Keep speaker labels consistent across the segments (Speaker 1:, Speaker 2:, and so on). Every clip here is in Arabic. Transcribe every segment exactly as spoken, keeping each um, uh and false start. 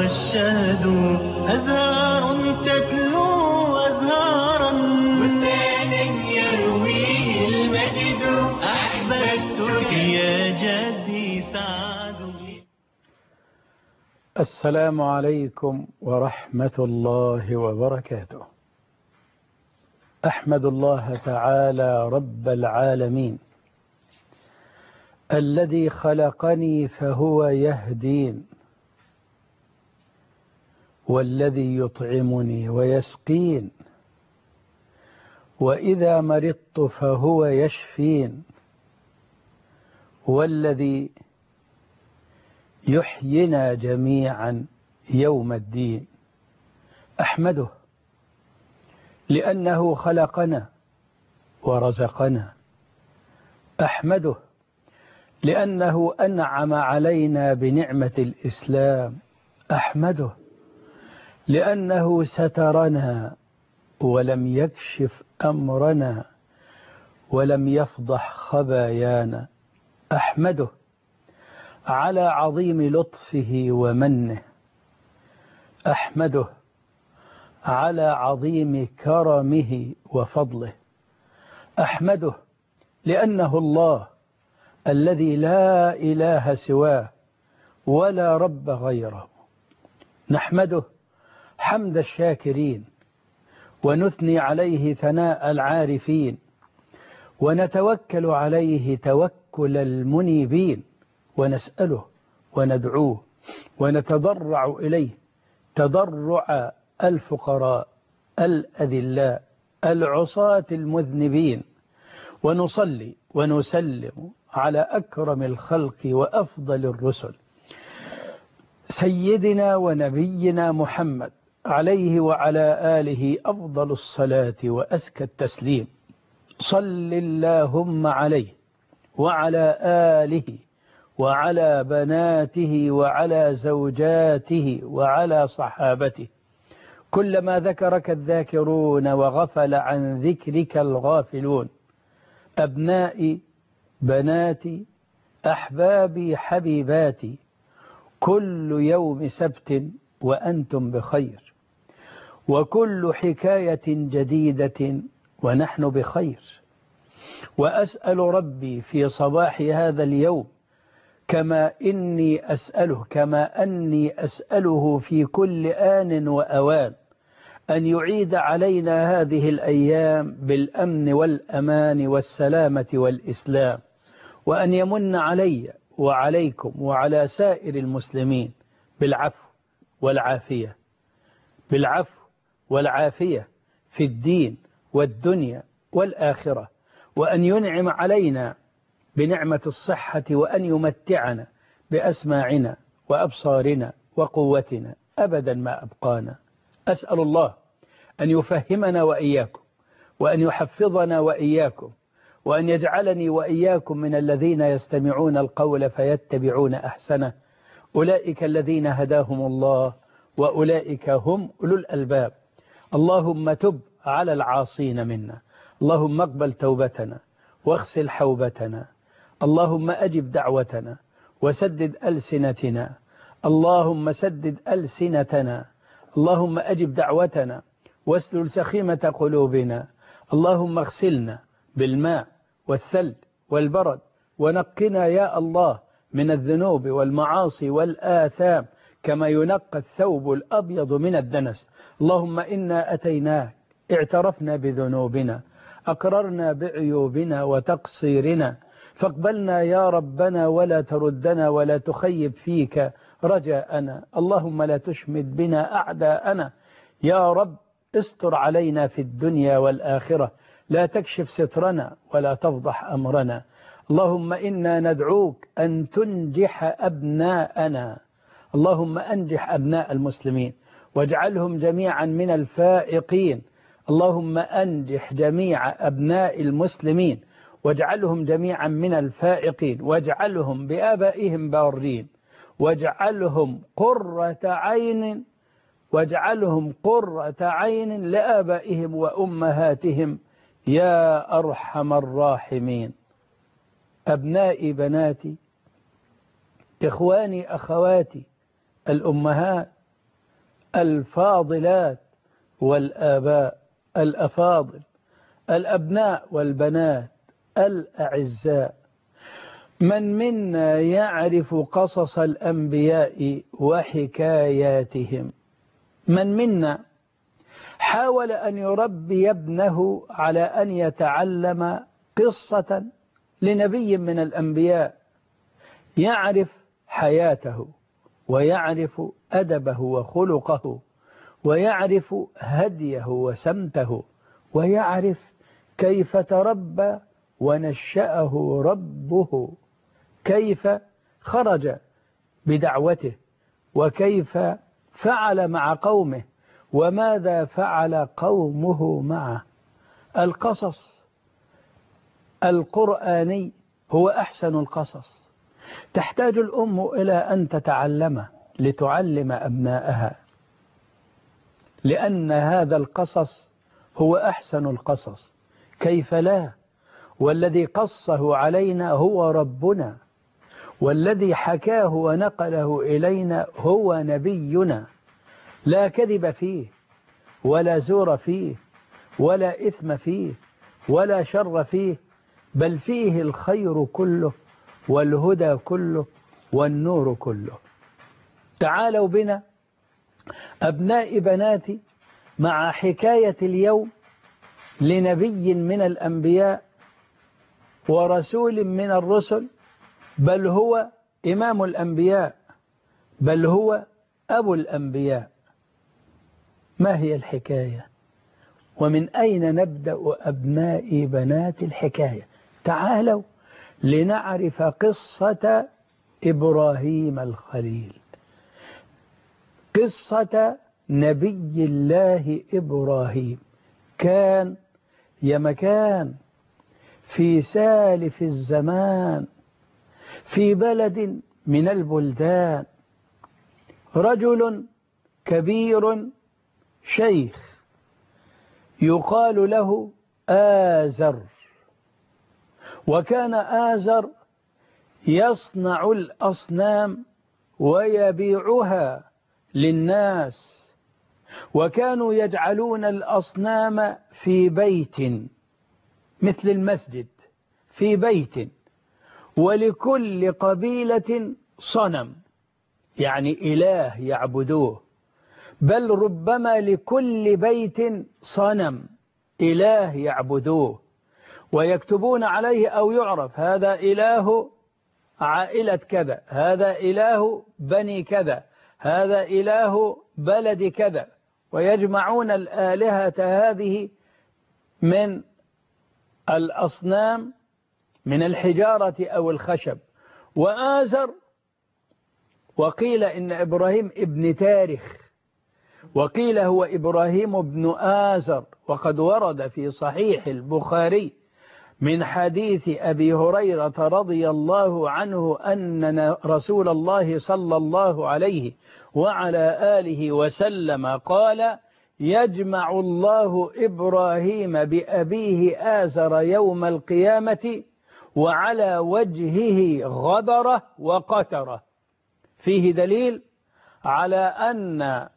Speaker 1: والشهد أزهار تتلو أزهارا بستانا يرويه المجد أحببتك يا جدي سعد.
Speaker 2: السلام عليكم ورحمة الله وبركاته. أحمد الله تعالى رب العالمين الذي خلقني فهو يهدين، والذي يطعمني ويسقين، وإذا مرضت فهو يشفين، والذي يحيينا جميعا يوم الدين. أحمده لأنه خلقنا ورزقنا، أحمده لأنه أنعم علينا بنعمة الإسلام، أحمده لأنه سترنا ولم يكشف أمرنا ولم يفضح خبايانا، أحمده على عظيم لطفه ومنه، أحمده على عظيم كرمه وفضله، أحمده لأنه الله الذي لا إله سواه ولا رب غيره. نحمده حمد الشاكرين، ونثني عليه ثناء العارفين، ونتوكل عليه توكل المنيبين، ونسأله وندعوه ونتضرع إليه تضرع الفقراء الأذلاء العصاة المذنبين، ونصلي ونسلم على أكرم الخلق وأفضل الرسل سيدنا ونبينا محمد عليه وعلى آله أفضل الصلاة وأزكى التسليم. صل اللهم عليه وعلى آله وعلى بناته وعلى زوجاته وعلى صحابته، كلما ذكرك الذاكرون وغفل عن ذكرك الغافلون. أبنائي بناتي أحبابي حبيباتي، كل يوم سبت وأنتم بخير، وكل حكاية جديدة ونحن بخير. وأسأل ربي في صباح هذا اليوم كما إني أسأله كما أني أسأله في كل آن وأوان أن يعيد علينا هذه الأيام بالأمن والأمان والسلامة والإسلام، وأن يمن علي وعليكم وعلى سائر المسلمين بالعفو والعافية، بالعفو والعافية في الدين والدنيا والآخرة، وأن ينعم علينا بنعمة الصحة، وأن يمتعنا بأسماعنا وأبصارنا وقوتنا أبدا ما أبقانا. أسأل الله أن يفهمنا وإياكم، وأن يحفظنا وإياكم، وأن يجعلني وإياكم من الذين يستمعون القول فيتبعون أحسنه، أولئك الذين هداهم الله وأولئك هم أولو الألباب. اللهم تب على العاصين منا، اللهم اقبل توبتنا واغسل حوبتنا، اللهم أجب دعوتنا وسدد ألسنتنا، اللهم سدد ألسنتنا، اللهم أجب دعوتنا واسلل سخيمة قلوبنا، اللهم اغسلنا بالماء والثلج والبرد، ونقنا يا الله من الذنوب والمعاصي والآثام كما ينقى الثوب الأبيض من الدنس. اللهم إنا أتيناك اعترفنا بذنوبنا، أقررنا بعيوبنا وتقصيرنا، فاقبلنا يا ربنا ولا تردنا ولا تخيب فيك رجاءنا. اللهم لا تشمد بنا أعداءنا يا رب، استر علينا في الدنيا والآخرة، لا تكشف سترنا ولا تفضح أمرنا. اللهم إنا ندعوك أن تنجح أبناءنا، اللهم أنجح أبناء المسلمين واجعلهم جميعا من الفائقين، اللهم أنجح جميع أبناء المسلمين واجعلهم جميعا من الفائقين، واجعلهم بآبائهم بارين، واجعلهم قرة عين واجعلهم قرة عين لآبائهم وأمهاتهم يا أرحم الراحمين. أبنائي بناتي، إخواني أخواتي، الأمهات الفاضلات والآباء الأفاضل، الأبناء والبنات الأعزاء، من منا يعرف قصص الأنبياء وحكاياتهم؟ من منا حاول أن يربي ابنه على أن يتعلم قصة لنبي من الأنبياء، يعرف حياته ويعرف أدبه وخلقه ويعرف هديه وسمته ويعرف كيف تربى ونشأه ربه، كيف خرج بدعوته وكيف فعل مع قومه وماذا فعل قومه معه. القصص القرآني هو أحسن القصص، تحتاج الأم إلى أن تتعلمه لتعلم أبناءها، لأن هذا القصص هو أحسن القصص. كيف لا؟ والذي قصه علينا هو ربنا، والذي حكاه ونقله إلينا هو نبينا، لا كذب فيه ولا زور فيه ولا إثم فيه ولا شر فيه، بل فيه الخير كله والهدى كله والنور كله. تعالوا بنا أبناء بناتي مع حكاية اليوم لنبي من الأنبياء ورسول من الرسل، بل هو إمام الأنبياء، بل هو أبو الأنبياء. ما هي الحكاية؟ ومن أين نبدأ أبناء بنات الحكاية؟ تعالوا لنعرف قصة إبراهيم الخليل، قصة نبي الله إبراهيم. كان يا مكان في سالف الزمان في بلد من البلدان رجل كبير شيخ يقال له آزر، وكان آزر يصنع الأصنام ويبيعها للناس، وكانوا يجعلون الأصنام في بيت مثل المسجد، في بيت، ولكل قبيلة صنم، يعني إله يعبدوه، بل ربما لكل بيت صنم إله يعبدوه، ويكتبون عليه أو يعرف هذا إله عائلة كذا، هذا إله بني كذا، هذا إله بلد كذا، ويجمعون الآلهة هذه من الأصنام من الحجارة أو الخشب. وآزر وقيل إن إبراهيم ابن تاريخ، وقيل هو إبراهيم بن آزر، وقد ورد في صحيح البخاري من حديث أبي هريرة رضي الله عنه أن رسول الله صلى الله عليه وعلى آله وسلم قال: يجمع الله إبراهيم بأبيه آزر يوم القيامة وعلى وجهه غبرة وقترة. فيه دليل على أن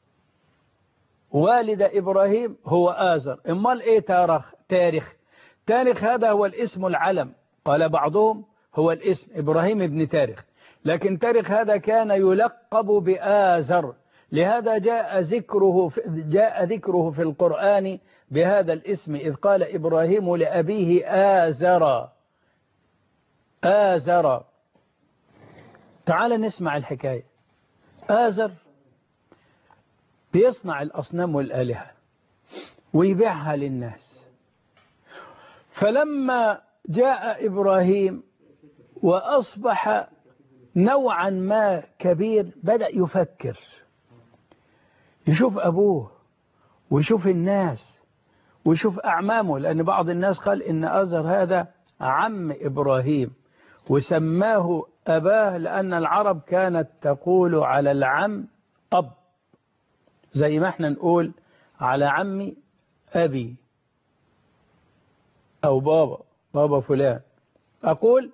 Speaker 2: والد إبراهيم هو آزر. إمال إيه تاريخ؟ تاريخ تاريخ هذا هو الاسم العلم، قال بعضهم هو الاسم إبراهيم ابن تاريخ، لكن تاريخ هذا كان يلقب بآزر، لهذا جاء ذكره في جاء ذكره في القرآن بهذا الاسم، إذ قال إبراهيم لأبيه آزر آزر. تعال نسمع الحكاية. آزر بيصنع الأصنام والآلهة ويبيعها للناس، فلما جاء إبراهيم وأصبح نوعا ما كبير بدأ يفكر، يشوف أبوه ويشوف الناس ويشوف أعمامه، لأن بعض الناس قال إن آزر هذا عم إبراهيم وسماه أباه، لأن العرب كانت تقول على العم أب، زي ما احنا نقول على عمي أبي أو بابا بابا فلان. أقول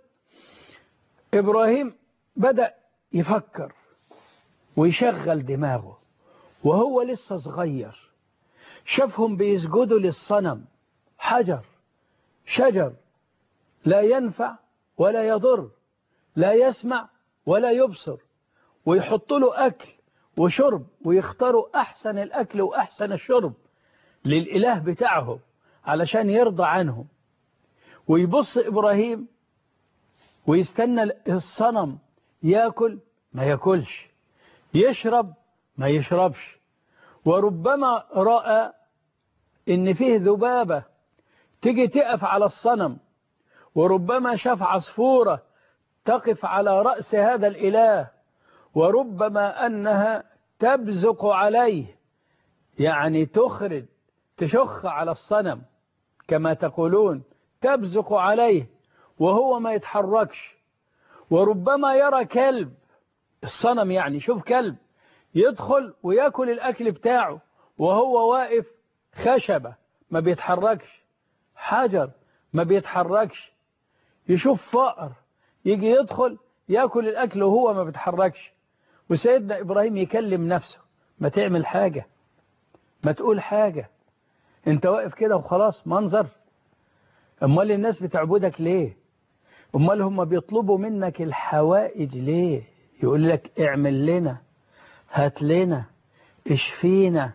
Speaker 2: إبراهيم بدأ يفكر ويشغل دماغه وهو لسه صغير شافهم بيسجدوا للصنم، حجر شجر لا ينفع ولا يضر، لا يسمع ولا يبصر، ويحطوا له أكل وشرب ويختاروا أحسن الأكل وأحسن الشرب للإله بتاعهم علشان يرضى عنهم. ويبص إبراهيم ويستنى الصنم يأكل ما يأكلش، يشرب ما يشربش. وربما رأى إن فيه ذبابة تيجي تقف على الصنم، وربما شاف عصفورة تقف على رأس هذا الإله، وربما أنها تبزق عليه، يعني تخرج تشخ على الصنم كما تقولون، تبزق عليه وهو ما يتحركش. وربما يرى كلب، الصنم يعني شوف كلب يدخل ويأكل الأكل بتاعه وهو واقف خشبة ما بيتحركش، حجر ما بيتحركش. يشوف فأر يجي يدخل يأكل الأكل وهو ما بيتحركش. وسيدنا إبراهيم يكلم نفسه، ما تعمل حاجة، ما تقول حاجة، انت واقف كده وخلاص منظر. امال الناس بتعبدك ليه؟ امال هم بيطلبوا منك الحوائج ليه؟ يقول لك اعمل لنا، هات لنا، اشفينا،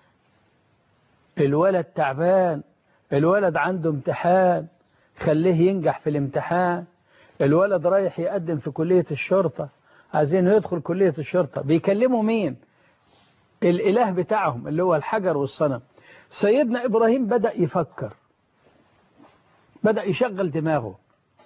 Speaker 2: الولد تعبان، الولد عنده امتحان خليه ينجح في الامتحان، الولد رايح يقدم في كلية الشرطة عايزين يدخل كلية الشرطة. بيكلموا مين؟ الإله بتاعهم اللي هو الحجر والصنم. سيدنا إبراهيم بدأ يفكر، بدأ يشغل دماغه.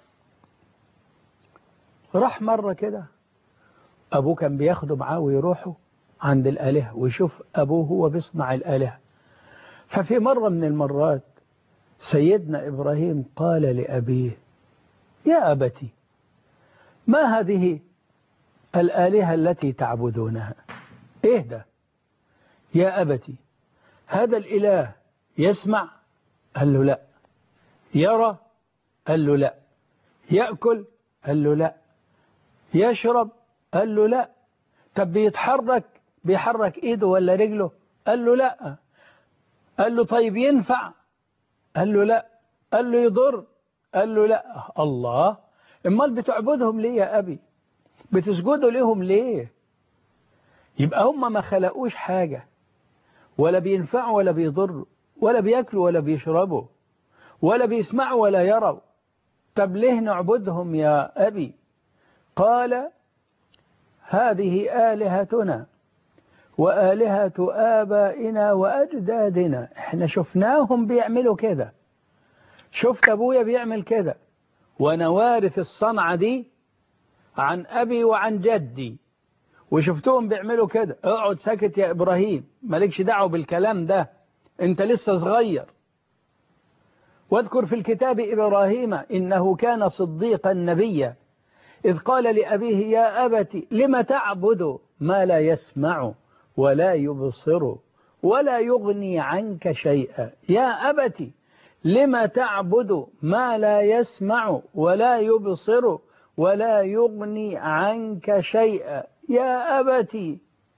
Speaker 2: راح مرة كده أبوه كان بياخده معاه ويروحوا عند الآلهة ويشوف أبوه هو بيصنع الآلهة. ففي مرة من المرات سيدنا إبراهيم قال لأبيه: يا أبتي ما هذه الآلهة التي تعبدونها؟ إيه ده؟ يا أبتي هذا الإله يسمع؟ قال له لا. يرى؟ قال له لا. يأكل؟ قال له لا. يشرب؟ قال له لا. طب بيتحرك؟ بيحرك إيده ولا رجله؟ قال له لا. قال له طيب ينفع؟ قال له لا. قال له يضر؟ قال له لا. الله، امال بتعبدهم ليه يا أبي؟ بتسجدوا لهم ليه؟ يبقى هم ما خلقوش حاجة، ولا بينفعوا ولا بيضروا، ولا بيأكلوا ولا بيشربوا، ولا بيسمعوا ولا يروا. طب ليه نعبدهم يا أبي؟ قال: هذه آلهتنا وآلهة آبائنا وأجدادنا، احنا شفناهم بيعملوا كده، شفت أبويا بيعمل كده، وأنا وارث الصنعة دي عن أبي وعن جدي، وشفتهم بيعملوا كده. اقعد ساكت يا إبراهيم، مالكش دعوه بالكلام ده، انت لسه صغير. واذكر في الكتاب إبراهيم إنه كان صديقا نبيا إذ قال لأبيه: يا أبت لم تعبد ما لا يسمع ولا يبصر ولا يغني عنك شيئا. يا أبت لم تعبد ما لا يسمع ولا يبصر ولا يغني عنك شيئا. يا أبت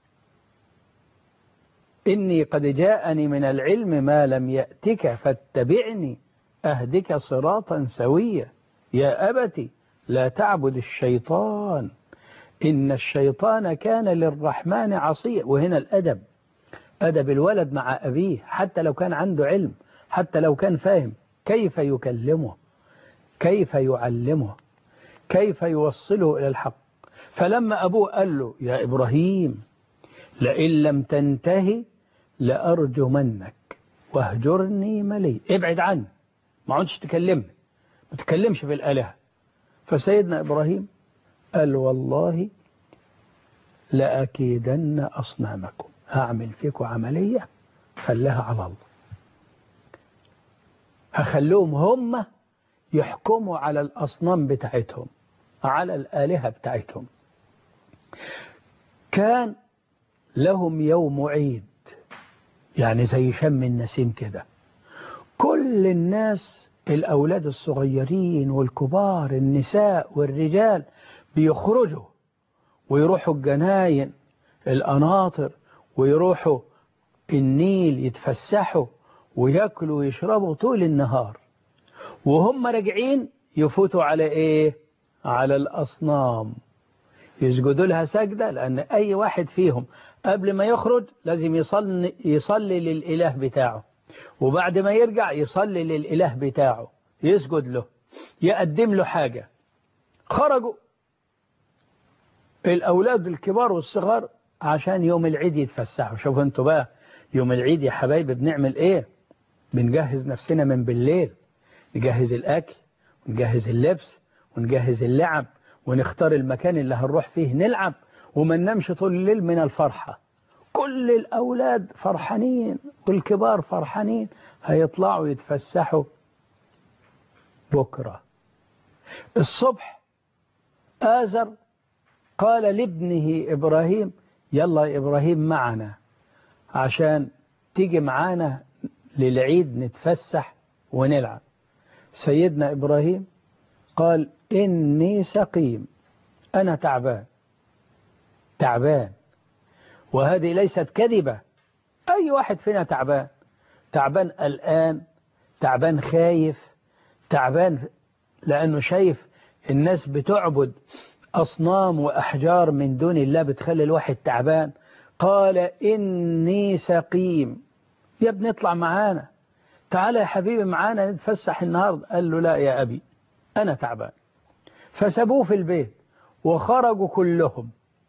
Speaker 2: إني قد جاءني من العلم ما لم يأتك فاتبعني أهدك صراطا سويا. يا أبت لا تعبد الشيطان إن الشيطان كان للرحمن عصيا. وهنا الأدب، أدب الولد مع أبيه، حتى لو كان عنده علم، حتى لو كان فاهم، كيف يكلمه، كيف يعلمه، كيف يوصله إلى الحق. فلما أبوه قال له: يا إبراهيم لئن لم تنتهي لأرجمنك واهجرني ملي، ابعد عني، ما عودش تكلمني، ما تكلمش في الآلهة. فسيدنا إبراهيم قال: والله لأكيدن أصنامكم، هعمل فيكم عملية خلها على الله، هخلوهم هم يحكموا على الأصنام بتاعتهم، على الآلهة بتاعتهم. كان لهم يوم عيد، يعني زي شم النسيم كده، كل الناس، الأولاد الصغيرين والكبار، النساء والرجال، بيخرجوا ويروحوا الجناين، القناطر، ويروحوا النيل يتفسحوا ويأكلوا ويشربوا طول النهار، وهم راجعين يفوتوا على إيه؟ على الأصنام، يسجدوا لها سجدة، لأن أي واحد فيهم قبل ما يخرج لازم يصلي, يصلي للإله بتاعه، وبعد ما يرجع يصلي للإله بتاعه، يسجد له، يقدم له حاجة. خرجوا الأولاد الكبار والصغار عشان يوم العيد يتفسحوا. شوفوا انتوا بقى يوم العيد يا حبايبي بنعمل ايه؟ بنجهز نفسنا من بالليل، نجهز الأكل ونجهز اللبس ونجهز اللعب ونختار المكان اللي هنروح فيه نلعب، وما ننامش طول الليل من الفرحة. كل الأولاد فرحانين والكبار فرحانين، هيطلعوا يتفسحوا بكرة. الصبح آزر قال لابنه إبراهيم: يلا يا إبراهيم معنا عشان تيجي معانا للعيد نتفسح ونلعب. سيدنا إبراهيم قال: إني سقيم، أنا تعبان تعبان. وهذه ليست كذبة، أي واحد فينا تعبان، تعبان قلقان، تعبان خايف، تعبان لأنه شايف الناس بتعبد أصنام وأحجار من دون الله بتخلي الواحد تعبان. قال: إني سقيم، يا ابني اطلع معانا، تعال يا حبيبي معانا نتفسح النهاردة. قال له: لا يا أبي أنا تعبان. فسابوه في البيت وخرجوا كلهم.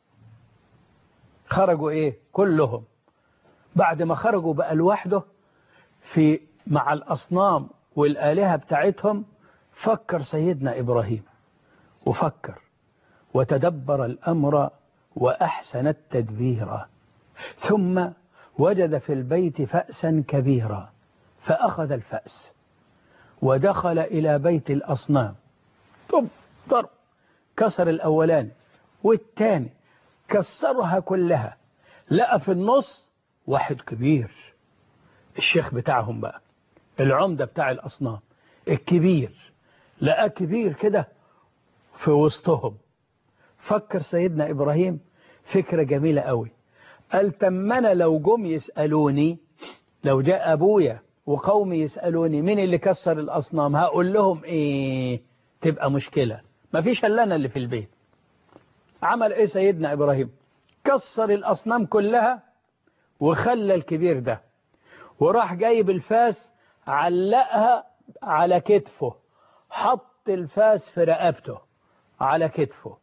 Speaker 2: خرجوا إيه؟ كلهم. بعد ما خرجوا بقى لوحده في مع الأصنام والآلهة بتاعتهم، فكر سيدنا إبراهيم وفكر وتدبر الأمر وأحسن التدبير، ثم وجد في البيت فأسا كبيرا، فأخذ الفأس ودخل إلى بيت الأصنام. طب ضرب، كسر الأولاني والتاني، كسرها كلها. لقى في النص واحد كبير، الشيخ بتاعهم بقى، العمدة بتاع الأصنام الكبير، لقى كبير كده في وسطهم. فكر سيدنا إبراهيم فكرة جميلة قوي. قال: تمنا لو جم يسألوني، لو جاء أبويا وقومي يسألوني مين اللي كسر الأصنام، هقول لهم إيه؟ تبقى مشكلة، ما فيش إلا أنا اللي في البيت. عمل إيه سيدنا إبراهيم؟ كسر الأصنام كلها وخلى الكبير ده، وراح جايب الفاس علقها على كتفه، حط الفاس في رقبته على كتفه.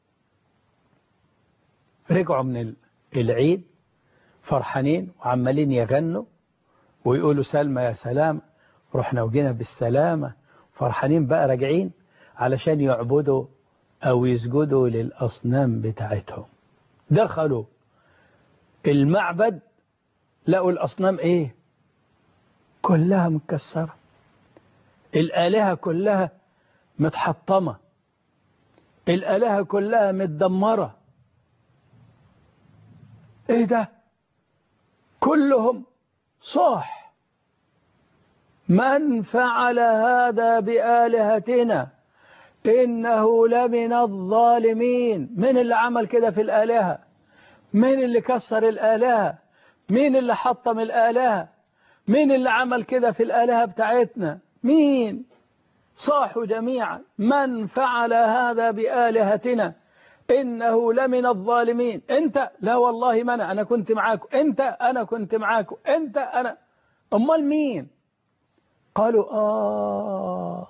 Speaker 2: رجعوا من العيد فرحانين وعمالين يغنوا ويقولوا: سلمى يا سلام، رحنا وجينا بالسلامة. فرحانين بقى راجعين علشان يعبدوا أو يسجدوا للأصنام بتاعتهم. دخلوا المعبد لقوا الأصنام إيه؟ كلها متكسرة، الآلهة كلها متحطمة، الآلهة كلها متدمرة. إيه ده؟ كلهم صاح. من فعل هذا بآلهتنا إنه لمن الظالمين. مين اللي عمل كده في الآلهة؟ مين اللي كسر الآلهة؟ مين اللي حطم الآلهة؟ مين اللي عمل كده في الآلهة بتاعتنا؟ مين؟ صاحوا جميعا: من فعل هذا بآلهتنا إنه لمن الظالمين. أنت؟ لا والله ما أنا، أنا كنت معاكم. أنت؟ أنا كنت معاكم. أنت؟ أنا. أمال مين؟ قالوا: آه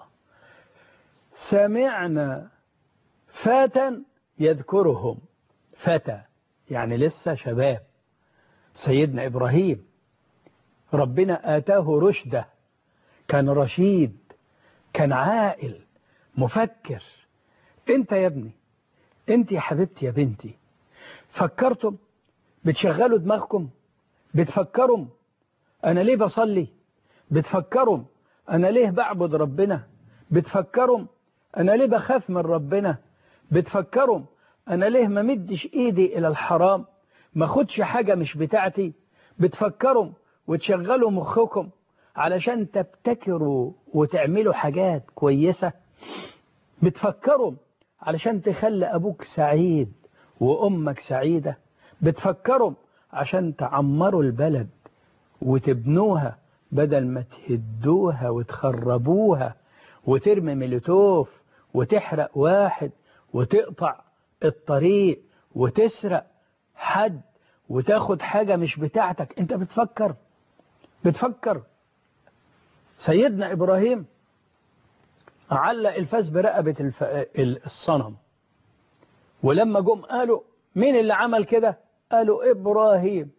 Speaker 2: سمعنا فتى يذكرهم. فتى يعني لسه شباب. سيدنا إبراهيم ربنا آتاه رشده، كان رشيد، كان عاقل مفكر. أنت يا ابني، أنت يا حبيبتي يا بنتي، فكرتم؟ بتشغلوا دماغكم؟ بتفكروا أنا ليه بصلي؟ بتفكروا أنا ليه بعبد ربنا؟ بتفكروا أنا ليه بخاف من ربنا؟ بتفكروا أنا ليه ما مدش إيدي إلى الحرام، ما خدش حاجة مش بتاعتي؟ بتفكروا وتشغلوا مخكم علشان تبتكروا وتعملوا حاجات كويسة؟ بتفكروا علشان تخلي أبوك سعيد وأمك سعيدة؟ بتفكروا عشان تعمروا البلد وتبنوها بدل ما تهدوها وتخربوها وترمي ميلوتوف وتحرق واحد وتقطع الطريق وتسرق حد وتاخد حاجة مش بتاعتك. انت بتفكر بتفكر سيدنا إبراهيم علق الفاس برقبة الف... الصنم، ولما جم قالوا مين اللي عمل كده؟ قالوا إبراهيم.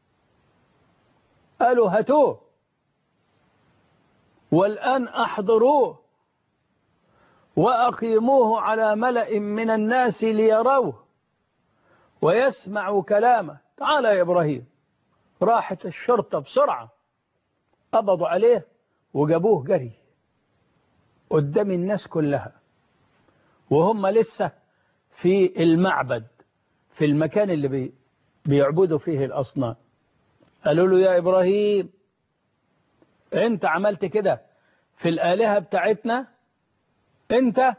Speaker 2: قالوا هاتوه والآن أحضروه وأقيموه على ملأ من الناس ليروه ويسمعوا كلامه. تعال يا إبراهيم. راحت الشرطة بسرعة قبضوا عليه وجابوه جري قدام الناس كلها، وهم لسه في المعبد في المكان اللي بي بيعبدوا فيه الأصنام. قالوا له يا إبراهيم أنت عملت كده في الآلهة بتاعتنا؟ أنت؟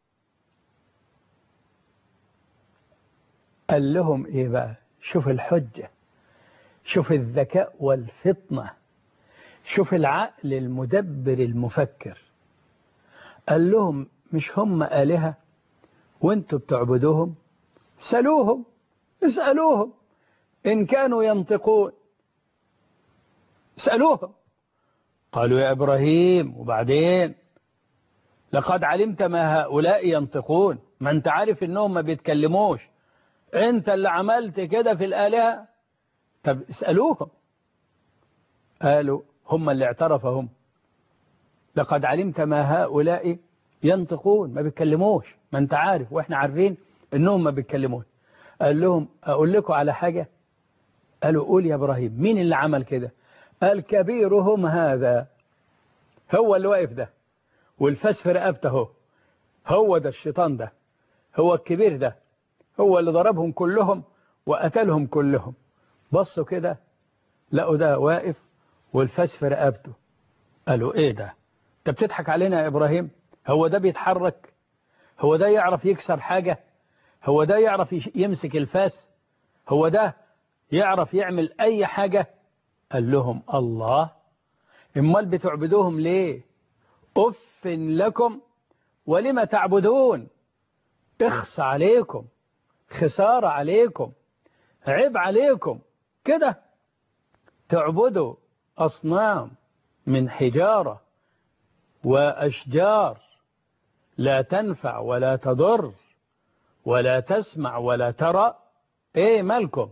Speaker 2: قال لهم إيه بقى؟ شوف الحجة، شوف الذكاء والفطنة، شوف العقل المدبر المفكر. قال لهم مش هم آلهة وانتوا بتعبدوهم؟ سألوهم، اسألوهم إن كانوا ينطقون، اسألوهم. قالوا يا إبراهيم وبعدين؟ لقد علمت ما هؤلاء ينطقون، ما انت عارف انهم ما بيتكلموش، انت اللي عملت كده في الآلهة. طب اسألوهم. قالوا هم اللي اعترفهم، لقد علمت ما هؤلاء ينطقون، ما بيتكلموش، ما انت عارف واحنا عارفين انهم ما بيتكلموش. قال لهم اقول لكم على حاجة؟ قالوا قول يا إبراهيم. مين اللي عمل كده؟ قال كبيرهم هذا، هو اللي واقف ده والفاس في رقبته اهو، هو ده الشيطان ده، هو الكبير ده، هو اللي ضربهم كلهم وقتلهم كلهم. بصوا كده لقوا ده واقف والفاس في رقبته. قالوا ايه ده؟ انت بتضحك علينا يا إبراهيم؟ هو ده بيتحرك؟ هو ده يعرف يكسر حاجة؟ هو ده يعرف يمسك الفاس؟ هو ده يعرف يعمل أي حاجة؟ قال لهم الله، امال بتعبدوهم ليه؟ أف لكم ولم تعبدون، اخص عليكم، خسارة عليكم، عيب عليكم كده تعبدوا أصنام من حجارة وأشجار لا تنفع ولا تضر ولا تسمع ولا ترى. ايه مالكم؟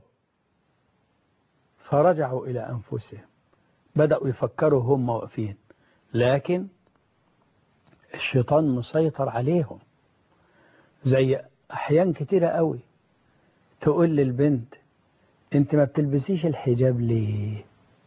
Speaker 2: فرجعوا إلى أنفسهم، بدأوا يفكروا هم واقفين، لكن الشيطان مسيطر عليهم. زي أحيان كتيرة قوي تقول للبنت انت ما بتلبسيش الحجاب ليه؟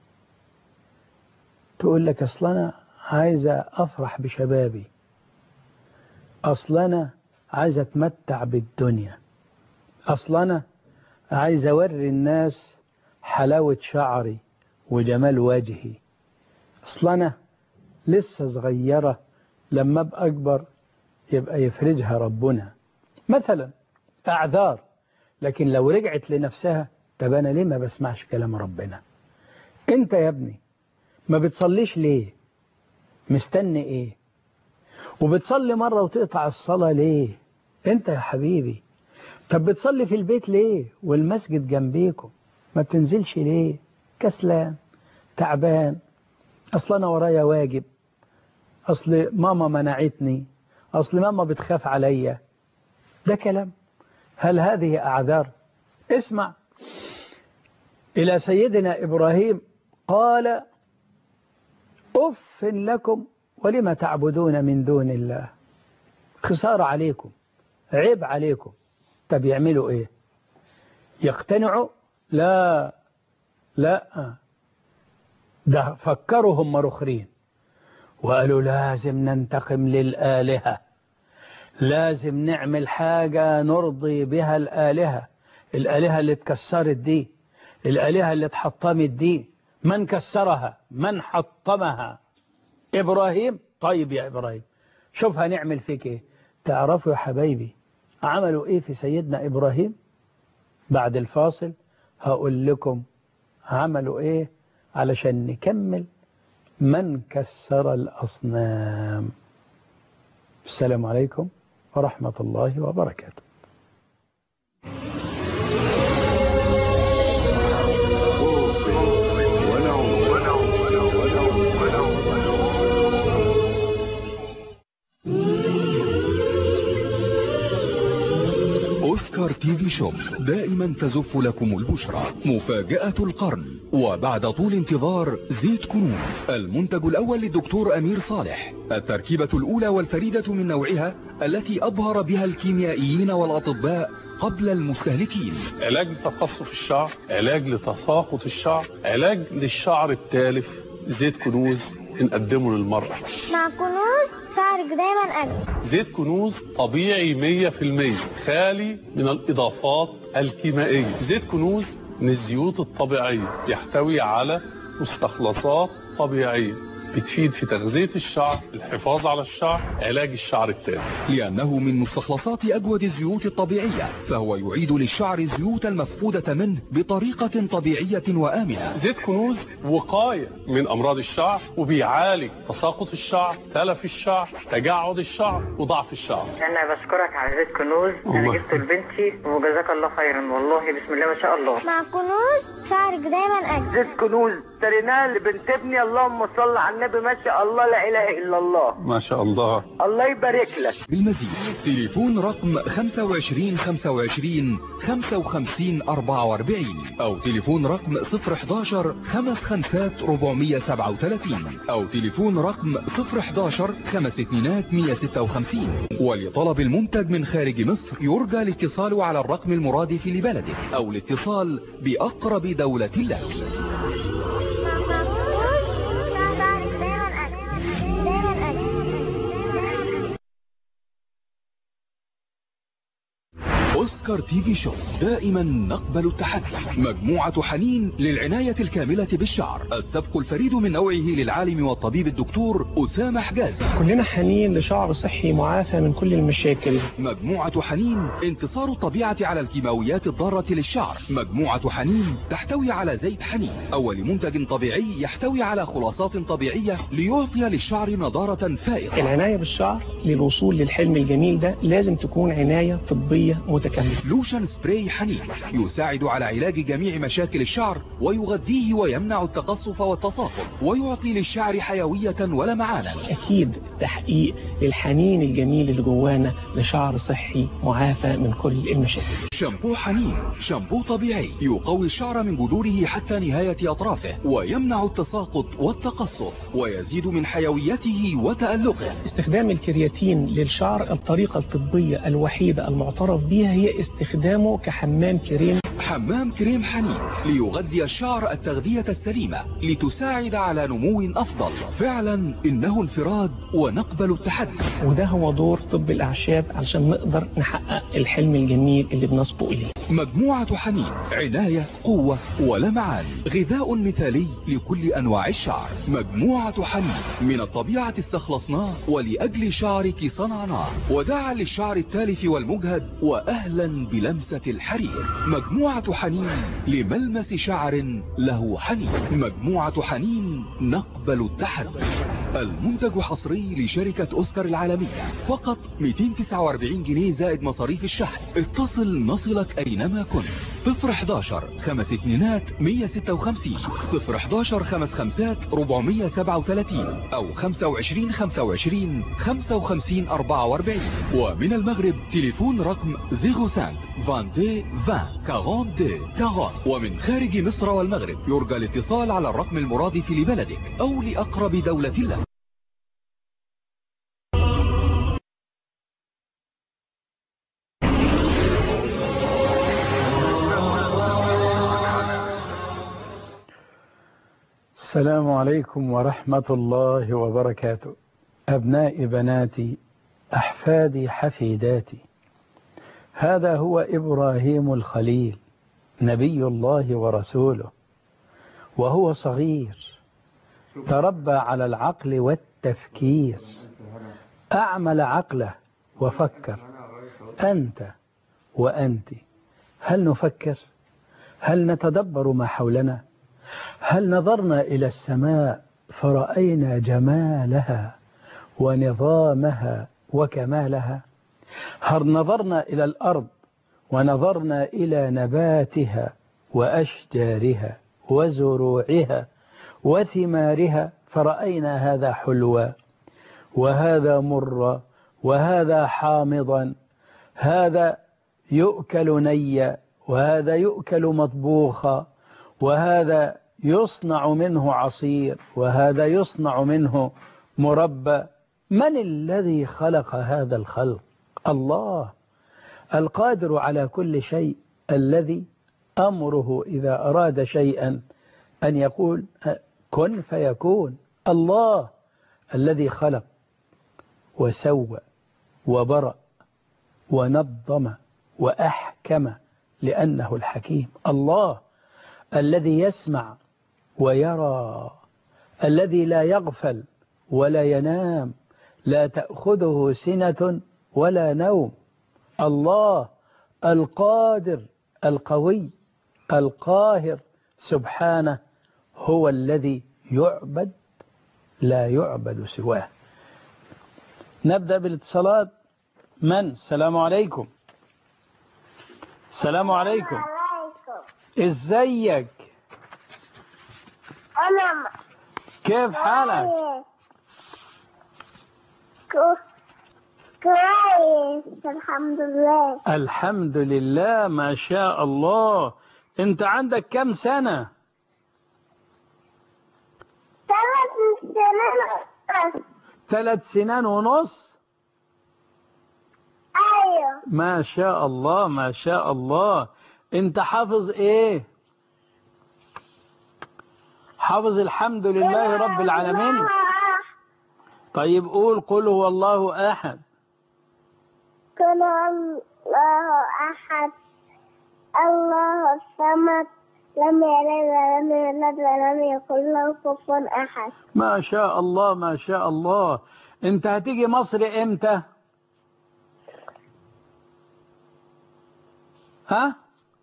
Speaker 2: تقول لك اصل انا عايزة افرح بشبابي، اصل انا عايزة اتمتع بالدنيا، اصل انا عايزة اوري الناس حلاوة شعري وجمال وجهي، اصل انا لسه صغيرة لما ابقى اكبر يبقى يفرجها ربنا مثلا. اعذار. لكن لو رجعت لنفسها، طب انا ليه ما بسمعش كلام ربنا؟ انت يا ابني ما بتصليش ليه؟ مستني ايه؟ وبتصلي مرة وتقطع الصلاة ليه؟ انت يا حبيبي طب بتصلي في البيت ليه والمسجد جنبيكم؟ ما بتنزلش ليه؟ كسلان، تعبان، اصل انا ورايا واجب، اصل ماما منعتني، اصل ماما بتخاف عليا. ده كلام؟ هل هذه اعذار؟ اسمع الى سيدنا ابراهيم قال أف لكم ولم تعبدون من دون الله، خسارة عليكم، عيب عليكم. طب يعملوا ايه؟ يقتنعوا؟ لا لا، ده فكروا هم رخرين وقالوا لازم ننتقم للآلهة، لازم نعمل حاجة نرضي بها الآلهة، الآلهة اللي اتكسرت دي، الآلهة اللي اتحطمت دي، من كسرها؟ من حطمها؟ إبراهيم. طيب يا إبراهيم شوف هنعمل فيك إيه. تعرفوا يا حبايبي عملوا إيه في سيدنا إبراهيم؟ بعد الفاصل هقول لكم عملوا ايه علشان نكمل من كسر الأصنام. السلام عليكم ورحمة الله وبركاته.
Speaker 3: أوسكار تي في شوب دائما تزف لكم البشرى. مفاجأة القرن، وبعد طول انتظار زيت كنوز، المنتج الأول للدكتور أمير صالح، التركيبة الأولى والفريدة من نوعها التي أبهر بها الكيميائيين والأطباء قبل المستهلكين.
Speaker 4: علاج لتقصف الشعر، علاج لتساقط الشعر، علاج للشعر التالف. زيت كنوز نقدمه للمرأة.
Speaker 5: مع كنوز شعرك دايما أجمل.
Speaker 4: زيت كنوز طبيعي مية في المية، خالي من الإضافات الكيميائية. زيت كنوز من الزيوت الطبيعية، يحتوي على مستخلصات طبيعية بتفيد في تغذية الشعر، الحفاظ على الشعر، علاج الشعر التالف.
Speaker 3: لأنه من مستخلصات أجود الزيوت الطبيعية، فهو يعيد للشعر الزيوت المفقودة منه بطريقة طبيعية وآمنة.
Speaker 4: زيت كنوز وقاية من أمراض الشعر، وبيعالج تساقط الشعر، تلف الشعر، تجعد الشعر، وضعف الشعر.
Speaker 6: أنا بشكرك على زيت كنوز، أنا جبته لبنتي وجزاك الله خيرا، والله بسم الله ما شاء الله.
Speaker 5: مع كنوز شعرك دايما أجمل.
Speaker 6: زيت كنوز اشتريناه لبنت ابني، اللهم صل على النبي، ما شاء الله لا اله الا الله،
Speaker 4: ما شاء الله،
Speaker 6: الله يبارك لك.
Speaker 3: بالمزيد تليفون رقم خمسة وعشرين خمسة وعشرين خمسة وخمسين أربعة وأربعين او تليفون رقم صفر حداشر خمس خمسات أربعمية سبعة وثلاثين او تليفون رقم صفر حداشر خمس اتنينات مية ستة وخمسين. ولطلب المنتج من خارج مصر يرجى الاتصال على الرقم المرادف لبلدك او الاتصال بأقرب دولة لك. أوسكار تي في شوب دائما نقبل التحدي. مجموعة حنين للعناية الكاملة بالشعر، السبق الفريد من نوعه للعالم والطبيب الدكتور أسامة حجازي.
Speaker 7: كلنا حنين لشعر صحي معافى من كل المشاكل.
Speaker 3: مجموعة حنين انتصار الطبيعة على الكيماويات الضارة للشعر. مجموعة حنين تحتوي على زيت حنين، أول منتج طبيعي يحتوي على خلاصات طبيعية ليعطي للشعر نضارة فائقة.
Speaker 7: العناية بالشعر للوصول للحلم الجميل ده لازم تكون عناية طبية متكاملة.
Speaker 3: لوشن سبراي حنين يساعد على علاج جميع مشاكل الشعر ويغذيه ويمنع التقصف والتساقط ويعطي للشعر حيوية ولمعانا.
Speaker 7: أكيد تحقيق للحنين الجميل اللي جوانا لشعر صحي معافى من كل المشاكل.
Speaker 3: شامبو حنين شامبو طبيعي يقوي الشعر من جذوره حتى نهاية أطرافه ويمنع التساقط والتقصف ويزيد من حيويته وتألقه.
Speaker 7: استخدام الكرياتين للشعر الطريقة الطبية الوحيدة المعترف بها هي استخدامه كحمام كريم.
Speaker 3: حمام كريم حنين ليغذي الشعر التغذية السليمة لتساعد على نمو أفضل. فعلا إنه انفراد ونقبل التحدي،
Speaker 7: وده هو دور طب الأعشاب علشان نقدر نحقق الحلم الجميل اللي بنسبق إليه.
Speaker 3: مجموعة حنين عناية قوة ولمعان، غذاء مثالي لكل أنواع الشعر. مجموعة حنين من الطبيعة استخلصناه ولأجل شعرك صنعناه، وداعا للشعر التالف والمجهد وأهلا بلمسة الحرير. مجموعة حنين لملمس شعر له حنين. مجموعة حنين نقبل التحدي. المنتج حصري لشركة أوسكار العالمية، فقط مئتين وتسعة وأربعين جنيه زائد مصاريف الشحن. اتصل نصلك أينما كنت. صفر حداشر خمس اتنينات مية ستة وخمسين صفر حداشر خمس خمسات أربعمية سبعة وثلاثين أو خمسة وعشرين خمسة وعشرين خمسة وخمسين أربعة وأربعين. ومن المغرب تليفون رقم صفر خمسة اثنين عشرين عشرين أربعين. ومن خارج مصر والمغرب يرجى الاتصال على الرقم المرادف لبلدك أو لأقرب دولة لك.
Speaker 2: السلام عليكم ورحمة الله وبركاته. أبنائي بناتي أحفادي حفيداتي، هذا هو إبراهيم الخليل نبي الله ورسوله، وهو صغير تربى على العقل والتفكير، أعمل عقله وفكر. أنت وأنت هل نفكر؟ هل نتدبر ما حولنا؟ هل نظرنا إلى السماء فرأينا جمالها ونظامها وكمالها؟ هل نظرنا إلى الأرض ونظرنا إلى نباتها وأشجارها وزروعها وثمارها فرأينا هذا حلوا وهذا مرا وهذا حامضا، هذا يؤكل نيا وهذا يؤكل مطبوخا وهذا يصنع منه عصير وهذا يصنع منه مربى. من الذي خلق هذا الخلق؟ الله القادر على كل شيء، الذي أمره إذا أراد شيئا أن يقول كن فيكون. الله الذي خلق وسوى وبرأ ونظم وأحكم لأنه الحكيم. الله الذي يسمع ويرى، الذي لا يغفل ولا ينام، لا تأخذه سنة ولا نوم. الله القادر القوي القاهر سبحانه هو الذي يعبد لا يعبد سواه. نبدأ بالاتصالات. من؟ السلام عليكم. السلام عليكم. ازيك؟
Speaker 5: أنا
Speaker 2: كيف حالك؟
Speaker 5: كويس الحمد لله.
Speaker 2: الحمد لله ما شاء الله. انت عندك كم سنة؟
Speaker 5: ثلاث سنين.
Speaker 2: ثلاث سنين ونص.
Speaker 5: أيوه
Speaker 2: ما شاء الله ما شاء الله. انت حافظ ايه؟ حافظ الحمد لله رب العالمين. طيب قول قل هو الله أحد.
Speaker 5: قل هو الله أحد الله الصمد لم يلد ولم يولد ولم يكن له كفوا أحد.
Speaker 2: ما شاء الله ما شاء الله. انت هتيجي مصر امتى؟ ها؟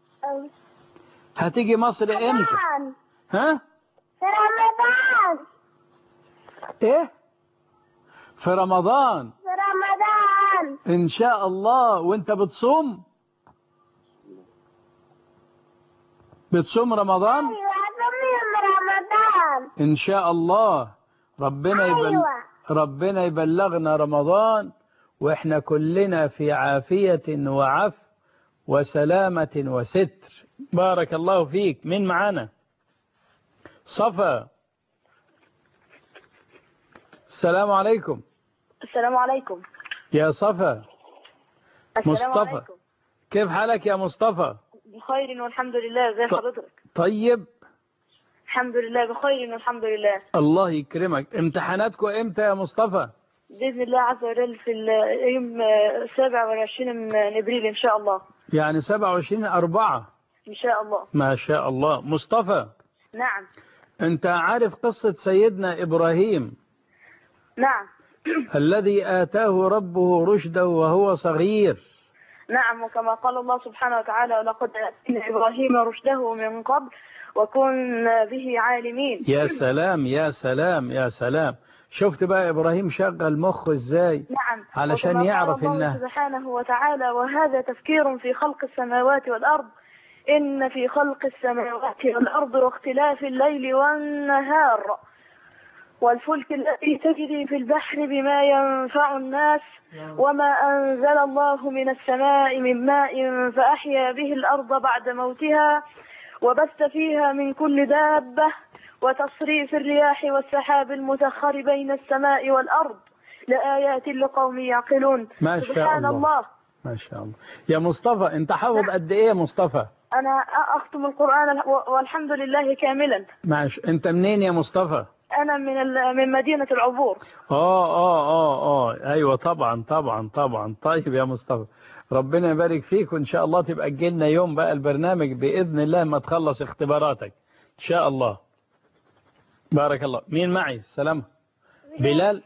Speaker 2: هتيجي مصر امتى؟ ها؟
Speaker 5: في رمضان.
Speaker 2: ايه؟ في رمضان.
Speaker 5: في رمضان
Speaker 2: ان شاء الله. وانت بتصوم؟ بتصوم رمضان؟
Speaker 5: أيوة صوم رمضان
Speaker 2: ان شاء الله. ربنا يبل...
Speaker 5: أيوة.
Speaker 2: ربنا يبلغنا رمضان واحنا كلنا في عافية وعف وسلامة وستر. بارك الله فيك. مين معانا؟ صفا. السلام عليكم.
Speaker 8: السلام عليكم.
Speaker 2: يا صفا.
Speaker 8: السلام
Speaker 2: مصطفى
Speaker 8: عليكم.
Speaker 2: كيف حالك يا مصطفى؟
Speaker 8: بخير والحمد لله. زي حضرتك؟
Speaker 2: طيب
Speaker 8: الحمد لله بخير والحمد لله.
Speaker 2: الله يكرمك. امتحاناتكم امتى يا مصطفى؟
Speaker 8: بإذن الله عز وجل في اليوم سابع وعشرين من ابريل ان شاء الله.
Speaker 2: يعني سبعة وعشرين أربعة
Speaker 8: ان شاء الله.
Speaker 2: ما شاء الله. مصطفى
Speaker 8: نعم.
Speaker 2: انت عارف قصة سيدنا إبراهيم؟
Speaker 8: نعم.
Speaker 2: الذي آتاه ربه رشده وهو صغير.
Speaker 8: نعم. وكما قال الله سبحانه وتعالى ولقد آتينا إبراهيم رشده من قبل وكنا به عالمين.
Speaker 2: يا سلام يا سلام يا سلام. شفت بقى إبراهيم شغل مخه ازاي؟
Speaker 8: نعم.
Speaker 2: علشان يعرف
Speaker 8: الله
Speaker 2: انه
Speaker 8: سبحانه وتعالى وهذا تفكير في خلق السماوات والأرض إن في خلق السماوات والأرض واختلاف الليل والنهار والفلك التي تجري في البحر بما ينفع الناس وما أنزل الله من السماء من ماء فأحيا به الأرض بعد موتها وبث فيها من كل دابة وتصريف الرياح والسحاب المسخر بين السماء والأرض لآيات لقوم يعقلون.
Speaker 2: ما شاء
Speaker 8: سبحان
Speaker 2: الله.
Speaker 8: الله.
Speaker 2: ما شاء الله. يا مصطفى انت حافظ قد ايه يا مصطفى؟
Speaker 8: أنا أختم القرآن والحمد لله كاملا.
Speaker 2: معش. انت منين يا مصطفى؟
Speaker 8: أنا من من مدينة العبور.
Speaker 2: اه اه اه اه ايوه طبعا طبعا طبعا. طيب يا مصطفى ربنا يبارك فيك وان شاء الله تبقى تجيلنا يوم بقى البرنامج باذن الله ما تخلص اختباراتك ان شاء الله. بارك الله. مين معي؟ السلام. بلال.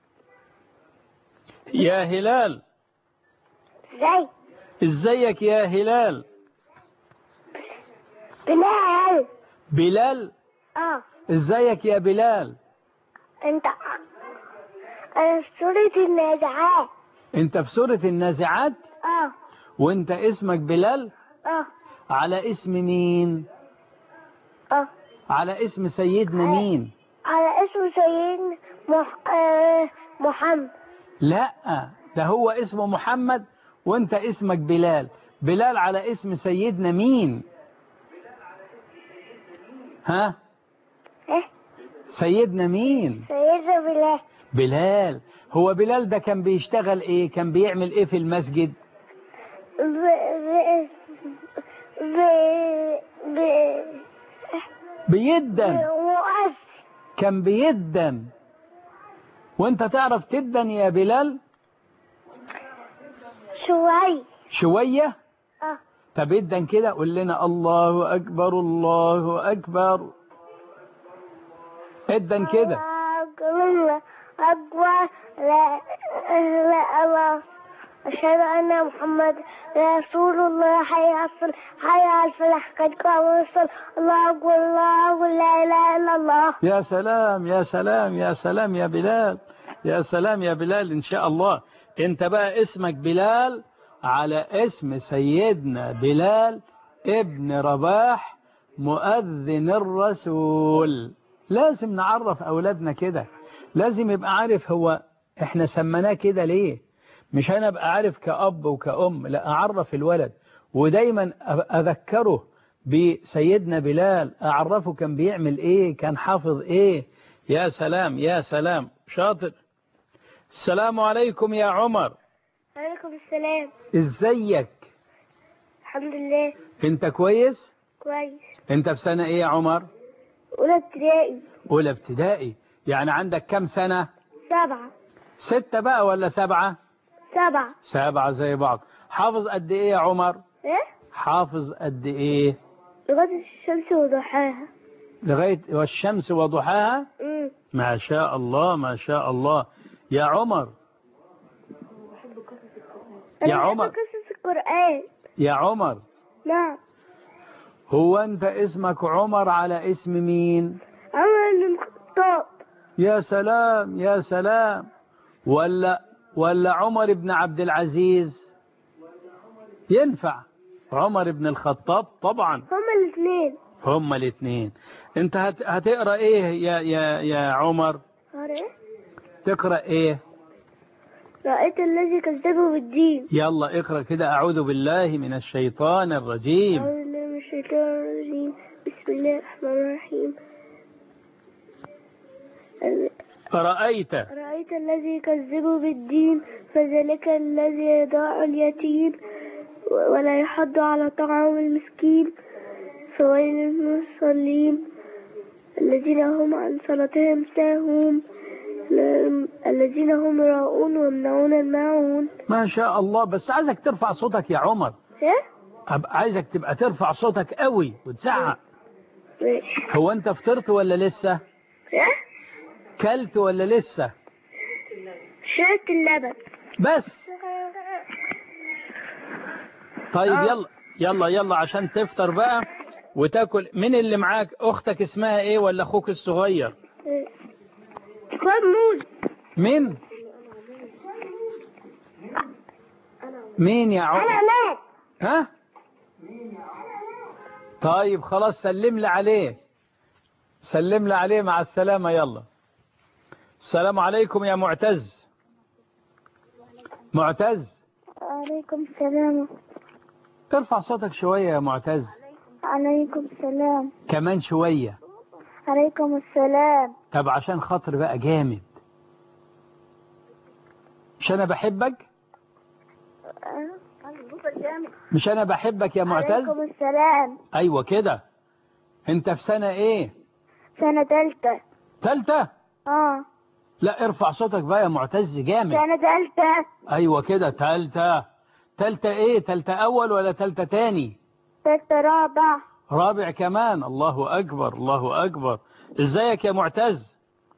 Speaker 2: يا هلال.
Speaker 5: زي
Speaker 2: ازيك يا هلال؟
Speaker 5: بلال.
Speaker 2: بلال.
Speaker 5: اه.
Speaker 2: ازيك يا بلال؟
Speaker 5: انت انا في سورة النازعات.
Speaker 2: انت في سورة النازعات؟
Speaker 5: اه.
Speaker 2: وانت اسمك بلال؟
Speaker 5: اه.
Speaker 2: على اسم مين؟
Speaker 5: اه.
Speaker 2: على اسم سيدنا مين؟
Speaker 5: على اسم سيدنا مح... آه محمد.
Speaker 2: لا، ده هو اسمه محمد وانت اسمك بلال. بلال على اسم سيدنا مين؟ ها؟
Speaker 5: ايه؟
Speaker 2: سيدنا مين؟
Speaker 5: سيدنا بلال.
Speaker 2: بلال. هو بلال ده كان بيشتغل ايه؟ كان بيعمل ايه في المسجد؟
Speaker 5: ب... ب... ب... ب...
Speaker 2: بيدن.
Speaker 5: مؤذن.
Speaker 2: كان بيدن. وانت تعرف تدن يا بلال؟
Speaker 5: شوي.
Speaker 2: شوية؟
Speaker 5: اه.
Speaker 2: طب ادن كده، قول لنا الله أكبر الله أكبر. ادن كده.
Speaker 5: الله أكبر. لا لا الله. أشهد أن محمد رسول الله. حي على الفلاح حي على الفلاح قد قام الصلاة. الله أكبر الله أكبر لا إله إلا الله.
Speaker 2: يا سلام يا سلام يا سلام يا بلال، يا سلام يا بلال. إن شاء الله أنت بقى اسمك بلال على اسم سيدنا بلال ابن رباح مؤذن الرسول. لازم نعرف أولادنا كده، لازم يبقى عارف هو احنا سمناه كده ليه. مش أنا أبقى عارف كأب وكأم، لا، أعرف الولد ودايما أذكره بسيدنا بلال، أعرفه كان بيعمل إيه، كان حافظ إيه. يا سلام يا سلام، شاطر. السلام عليكم يا عمر.
Speaker 5: عليكم السلام.
Speaker 2: إزيك؟
Speaker 5: الحمد لله.
Speaker 2: أنت كويس؟
Speaker 5: كويس.
Speaker 2: أنت في سنة إيه يا عمر؟
Speaker 5: أولى ابتدائي.
Speaker 2: أولى ابتدائي، يعني عندك كم سنة؟
Speaker 5: سبعة.
Speaker 2: ستة بقى ولا سبعة؟
Speaker 5: سبعة.
Speaker 2: سبعة زي بعض. حافظ قد إيه يا عمر؟
Speaker 5: إيه؟
Speaker 2: حافظ قد إيه؟
Speaker 5: لغاية الشمس وضحاها.
Speaker 2: لغاية والشمس وضحاها؟
Speaker 5: امم
Speaker 2: ما شاء الله ما شاء الله. يا عمر يا عمر
Speaker 5: قصص القرآن.
Speaker 2: يا عمر،
Speaker 5: نعم.
Speaker 2: هو أنت اسمك عمر على اسم مين؟
Speaker 5: عمر بن الخطاب.
Speaker 2: يا سلام يا سلام. ولا ولا عمر بن عبد العزيز؟ ينفع عمر بن الخطاب طبعا.
Speaker 5: هما الاثنين.
Speaker 2: هما الاثنين. انت هت... هتقرأ ايه يا يا يا عمر؟ تقرأ ايه؟
Speaker 5: رأيت الذي كذبوا بالدين.
Speaker 2: يلا اقرأ كده. أعوذ بالله من الشيطان الرجيم.
Speaker 5: أعوذ بالله من الشيطان الرجيم. بسم الله الرحمن الرحيم.
Speaker 2: رأيت
Speaker 5: رأيت الذي كذبوا بالدين فذلك الذي يضاع اليتيم ولا يحض على طعام المسكين فويل للمصلين الذين هم عن صلاتهم ساهون الذين هم يراءون ويمنعون الماعون.
Speaker 2: ما شاء الله. بس عايزك ترفع صوتك يا عمر.
Speaker 5: ايه؟
Speaker 2: عايزك تبقى ترفع صوتك قوي وتزعق. هو انت فطرت ولا لسه؟
Speaker 5: ايه؟
Speaker 2: كلت ولا لسه؟
Speaker 5: شربت اللبن
Speaker 2: بس. طيب يلا يلا يلا عشان تفطر بقى وتاكل. مين اللي معاك؟ اختك اسمها ايه ولا اخوك الصغير؟
Speaker 5: موز.
Speaker 2: مين؟ مين يا عمر؟
Speaker 5: انا
Speaker 2: ها؟ طيب خلاص، سلم لي عليه، سلم لي عليه. مع السلامة. يلا. السلام عليكم يا معتز. معتز.
Speaker 5: عليكم السلام.
Speaker 2: ترفع صوتك شوية يا معتز.
Speaker 5: عليكم السلام.
Speaker 2: كمان شوية.
Speaker 5: عليكم السلام.
Speaker 2: طب عشان خاطر بقى جامد، مش أنا بحبك؟ مش أنا بحبك يا معتز؟
Speaker 5: عليكم السلام.
Speaker 2: أيوة كده. أنت في سنة إيه؟
Speaker 5: سنة تالتة.
Speaker 2: تالتة؟
Speaker 5: اه.
Speaker 2: لا، ارفع صوتك بقى يا معتز جامد.
Speaker 5: سنة تالتة.
Speaker 2: أيوة كده. تالتة. تالتة إيه؟ تالتة أول ولا تالتة تاني؟
Speaker 5: تالتة رابع.
Speaker 2: رابع كمان. الله أكبر الله أكبر. إزيك يا معتز؟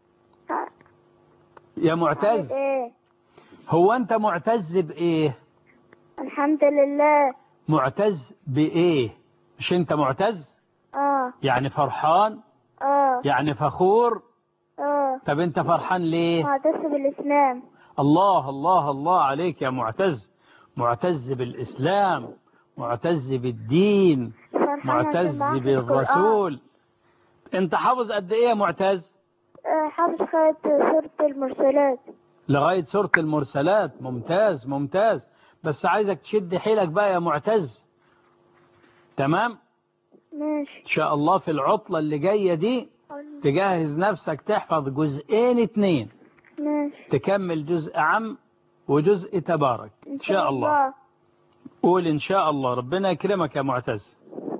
Speaker 2: يا معتز.
Speaker 5: ايه؟
Speaker 2: هو أنت معتز بإيه؟
Speaker 5: الحمد لله.
Speaker 2: معتز بإيه؟ مش أنت معتز؟
Speaker 5: اه
Speaker 2: يعني فرحان،
Speaker 5: اه
Speaker 2: يعني فخور.
Speaker 5: اه
Speaker 2: طب انت فرحان ليه؟
Speaker 5: معتز بالإسلام.
Speaker 2: الله الله الله عليك يا معتز، معتز بالإسلام، معتز بالدين،
Speaker 5: فرحانة عشان
Speaker 2: معتز
Speaker 5: معاك القرآن.
Speaker 2: بالرسول. انت حافظ قد ايه يا معتز؟
Speaker 5: آه، حافظ خيط سورة المرسلات.
Speaker 2: لغاية سورة المرسلات. ممتاز ممتاز. بس عايزك تشد حيلك بقى يا معتز. تمام؟
Speaker 5: ماشي.
Speaker 2: ان شاء الله في العطلة اللي جاية دي تجهز نفسك تحفظ جزئين اتنين،
Speaker 5: ماشي
Speaker 2: تكمل جزء عم وجزء تبارك
Speaker 5: إن
Speaker 2: ان شاء الله. قول ان شاء الله. ربنا يكرمك يا معتز.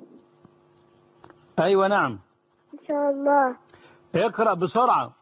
Speaker 2: ايوه نعم.
Speaker 5: إن شاء الله.
Speaker 2: اقرأ بسرعة.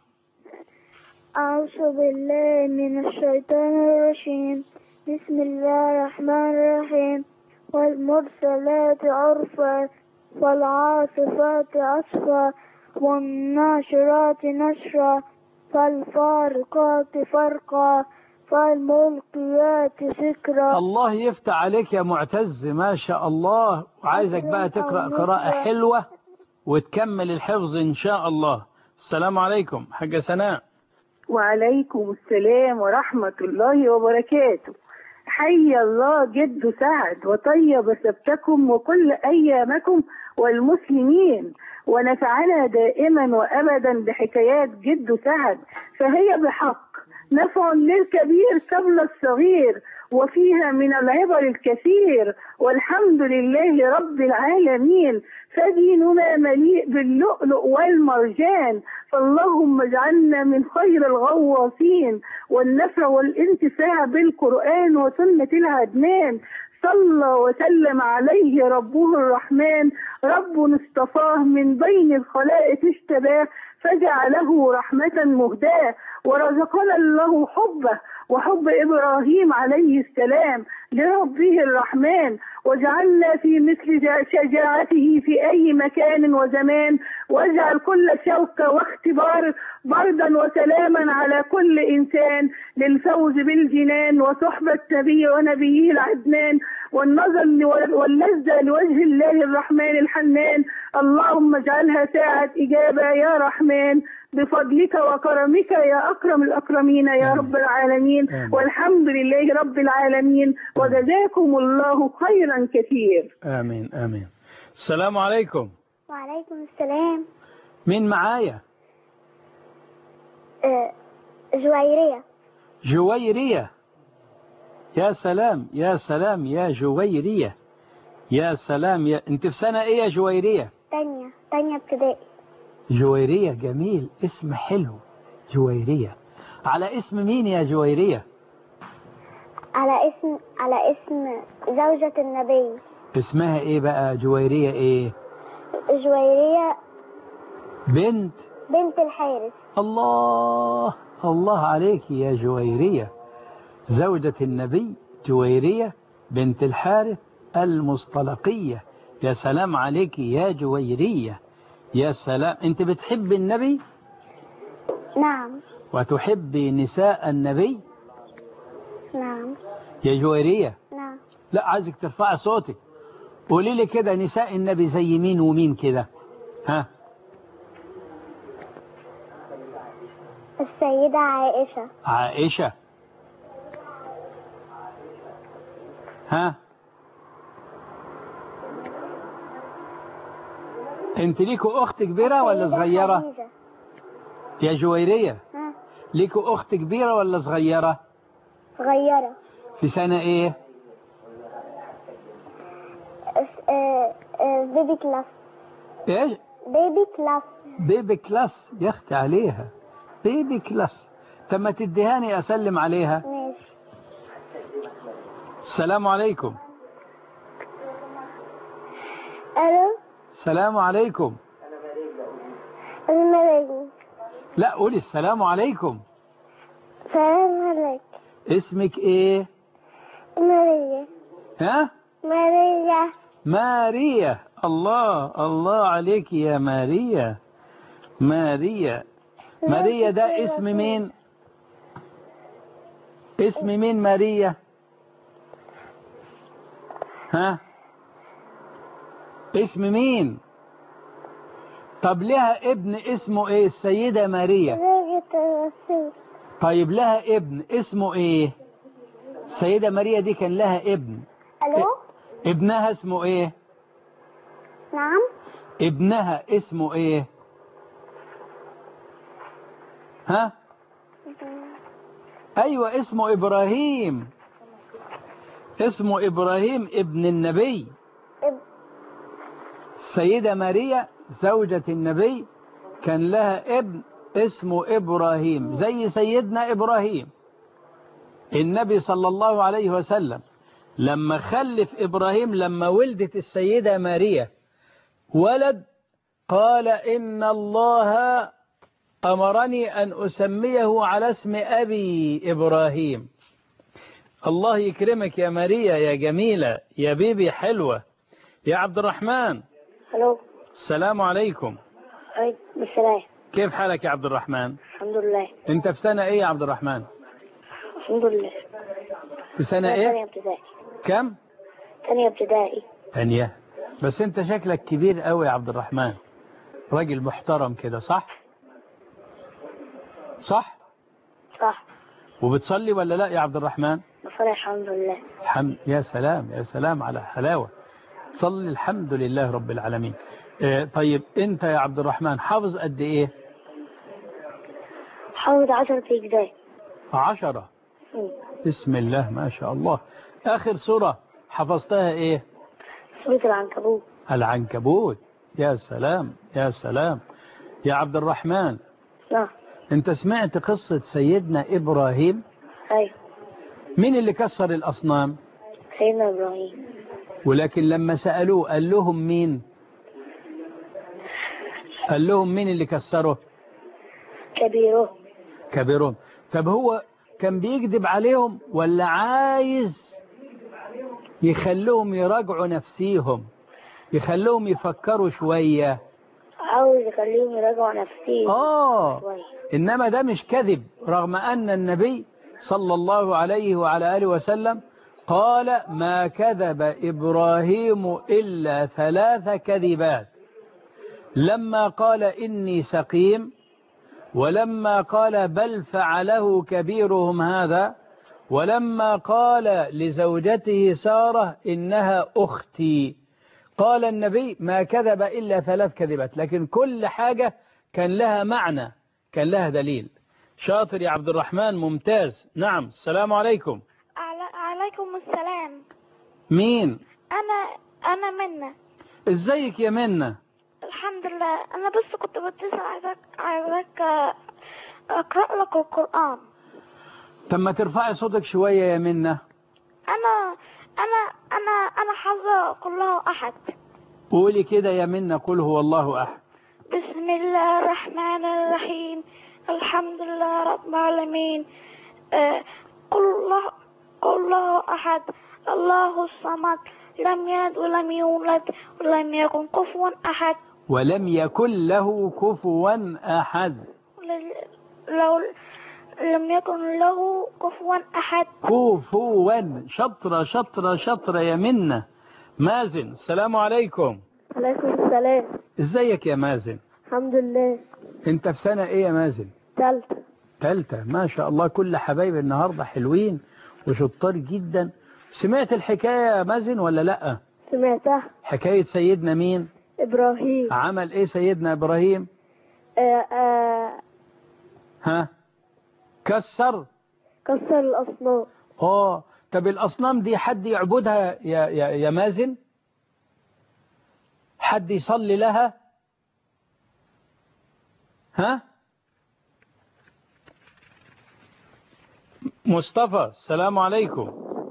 Speaker 5: أعوذ بالله من الشيطان الرجيم. بسم الله الرحمن الرحيم. والمرسلات عرفا والعاصفات عصفا والناشرات نشرا فالفارقات فرقا فالملقيات ذكرا.
Speaker 2: الله يفتح عليك يا معتز، ما شاء الله. وعايزك بقى تقرأ قراءة حلوة وتكمل الحفظ إن شاء الله. السلام عليكم حاجة سناء.
Speaker 9: وعليكم السلام ورحمة الله وبركاته. حي الله جد سعد وطيب سبتكم وكل أيامكم والمسلمين، ونفعنا دائما وأبدا بحكايات جد سعد، فهي بحق نفع للكبير قبل الصغير، وفيها من العبر الكثير، والحمد لله رب العالمين. فديننا مليء باللؤلؤ والمرجان، فاللهم اجعلنا من خير الغواصين، والنفع والانتفاع بالقرآن وسنة العدنان. صلى وسلم عليه ربه الرحمن، رب اصطفاه من بين الخلائق اشتباه، فجعله رحمة مهداة، ورزقنا له حبه وحب إبراهيم عليه السلام لربه الرحمن، وجعلنا في مثل شجاعته في أي مكان وزمان، واجعل كل شوكة واختبار بردا وسلاما على كل إنسان للفوز بالجنان وصحبة نبي ونبيه العدنان، والنظر واللذة لوجه الله الرحمن الحنان. اللهم اجعلها ساعة إجابة يا رحمن، بفضلك وكرمك يا أكرم الأكرمين يا رب العالمين. والحمد لله رب العالمين، وجزاكم الله خيرا كثير.
Speaker 2: آمين آمين. السلام عليكم.
Speaker 5: وعليكم السلام.
Speaker 2: مين معايا؟
Speaker 5: أه جويرية.
Speaker 2: جويرية. يا سلام يا سلام يا جويرية، يا سلام. يا انت في سنة ايه يا جويرية؟
Speaker 5: تانية تانية ابتدائي.
Speaker 2: جويرية جميل، اسم حلو. جويرية على اسم مين يا جويرية؟
Speaker 5: على اسم على اسم زوجة النبي.
Speaker 2: اسمها ايه بقى جويرية ايه؟
Speaker 5: جويرية
Speaker 2: بنت
Speaker 5: بنت الحارث.
Speaker 2: الله الله عليك يا جويرية، زوجة النبي جويرية بنت الحارث المصطلقية. يا سلام عليك يا جويرية، يا سلام. انت بتحب النبي؟
Speaker 5: نعم.
Speaker 2: وتحبي نساء النبي؟
Speaker 5: نعم.
Speaker 2: يا جويرية.
Speaker 5: نعم.
Speaker 2: لا عايزك ترفعي صوتك، قولي لي كده نساء النبي زي مين ومين كده؟ ها؟
Speaker 5: السيدة عائشة.
Speaker 2: عائشة. ها؟ انت ليكوا اخت كبيرة ولا صغيرة؟
Speaker 5: خديجة.
Speaker 2: يا جويرية.
Speaker 5: ها؟
Speaker 2: ليكوا اخت كبيرة ولا صغيرة؟
Speaker 5: صغيرة.
Speaker 2: في سنة ايه؟
Speaker 5: اه اه بيبي كلاس.
Speaker 2: ايش؟
Speaker 5: بيبي كلاس.
Speaker 2: بيبي كلاس. يا اختي عليها بيبي كلاس. طب ما تديهاني اسلم عليها.
Speaker 5: ماشي.
Speaker 2: السلام عليكم.
Speaker 5: الو.
Speaker 2: السلام عليكم.
Speaker 5: السلام عليكم.
Speaker 2: لا قولي السلام عليكم.
Speaker 5: السلام عليكم.
Speaker 2: اسمك ايه؟
Speaker 5: ماريا.
Speaker 2: ها؟
Speaker 5: ماريا.
Speaker 2: ماريا. الله الله عليك يا ماريا. ماريا. ماريا ده اسم مين؟ اسم مين ماريا؟ ها؟ اسم مين؟ طب لها ابن اسمه ايه السيدة ماريا؟ طيب لها ابن اسمه ايه؟ السيدة ماريا دي كان لها ابن.
Speaker 5: الو.
Speaker 2: ابنها اسمه ايه؟
Speaker 5: نعم.
Speaker 2: ابنها اسمه ايه؟ ها؟ ايوه اسمه ابراهيم. اسمه ابراهيم ابن النبي. السيدة ماريا زوجة النبي كان لها ابن اسمه إبراهيم زي سيدنا إبراهيم. النبي صلى الله عليه وسلم لما خلف إبراهيم، لما ولدت السيدة ماريا ولد، قال إن الله أمرني أن أسميه على اسم أبي إبراهيم. الله يكرمك يا ماريا يا جميلة يا بيبي حلوة. يا عبد الرحمن.
Speaker 5: الو.
Speaker 2: السلام عليكم.
Speaker 5: عليكم السلام.
Speaker 2: كيف حالك يا عبد الرحمن؟
Speaker 5: الحمد لله.
Speaker 2: انت في سنة ايه يا عبد الرحمن؟
Speaker 5: الحمد لله.
Speaker 2: في سنة ايه؟
Speaker 5: ثانية ابتدائي.
Speaker 2: كم؟
Speaker 5: ثانية ابتدائي.
Speaker 2: ثانية. بس انت شكلك كبير قوي يا عبد الرحمن، راجل محترم كده، صح؟ صح؟
Speaker 5: صح.
Speaker 2: وبتصلي ولا لا يا عبد الرحمن؟
Speaker 5: بصلي الحمد لله.
Speaker 2: الحمد. يا سلام يا سلام على حلاوة. صلي الحمد لله رب العالمين. اه طيب انت يا عبد الرحمن حافظ قد ايه؟
Speaker 5: حافظ عشرة أجزاء.
Speaker 2: عشرة. بسم الله ما شاء الله. آخر سورة حفظتها ايه؟
Speaker 5: سورة العنكبوت.
Speaker 2: العنكبوت. يا سلام يا سلام. يا عبد الرحمن.
Speaker 5: نعم.
Speaker 2: انت سمعت قصة سيدنا إبراهيم؟
Speaker 5: أيوة.
Speaker 2: مين اللي كسر الأصنام؟
Speaker 5: سيدنا إبراهيم.
Speaker 2: ولكن لما سألوه قال لهم مين؟ قال لهم مين اللي كسره؟
Speaker 5: كبيره.
Speaker 2: كبيرهم. طب هو كان بيكذب عليهم ولا عايز يخلوهم يراجعوا نفسيهم، يخلوهم يفكروا شوية؟
Speaker 5: عاوز يخليهم يراجعوا نفسيهم.
Speaker 2: آه
Speaker 5: شوية.
Speaker 2: إنما ده مش كذب، رغم أن النبي صلى الله عليه وعلى آله وسلم قال ما كذب إبراهيم إلا ثلاث كذبات، لما قال إني سقيم، ولما قال بل فعله كبيرهم هذا، ولما قال لزوجته سارة إنها أختي. قال النبي ما كذب إلا ثلاث كذبات، لكن كل حاجة كان لها معنى، كان لها دليل. شاطر يا عبد الرحمن، ممتاز. نعم. السلام عليكم.
Speaker 5: عليكم السلام.
Speaker 2: مين؟
Speaker 5: أنا أنا منى.
Speaker 2: ازيك يا منى؟
Speaker 5: الحمد لله. أنا بس كنت بتصل عايزك عايزك أقرأ لك القرآن.
Speaker 2: طب ما ترفعي صوتك شوية يا منى.
Speaker 5: أنا أنا أنا أنا حافظة قل الله أحد.
Speaker 2: قولي كده يا منى قل هو الله أحد.
Speaker 5: بسم الله الرحمن الرحيم الحمد لله رب العالمين آه قل الله قل الله أحد الله الصمد لم يلد ولم يولد ولم يكن كفوا أحد.
Speaker 2: ولم يكن له كفوا أحد.
Speaker 5: لو لم يكن له كفوا أحد.
Speaker 2: كفوا. شطرة شطرة شطرة يا منى. مازن. السلام عليكم.
Speaker 5: عليكم السلام.
Speaker 2: ازيك يا مازن؟
Speaker 5: الحمد لله.
Speaker 2: انت في سنة ايه يا مازن؟
Speaker 5: ثالثة.
Speaker 2: ثالثة. ما شاء الله، كل حبايب النهاردة حلوين وشطار جدا. سمعت الحكاية يا مازن ولا لا؟
Speaker 5: سمعتها.
Speaker 2: حكاية سيدنا مين؟
Speaker 5: إبراهيم.
Speaker 2: عمل ايه سيدنا إبراهيم؟
Speaker 5: آه آه
Speaker 2: ها؟ كسر
Speaker 5: كسر الأصنام.
Speaker 2: اه. طب الأصنام دي حد يعبدها يا, يا, يا مازن؟ حد يصلي لها؟ ها؟ مصطفى. السلام عليكم.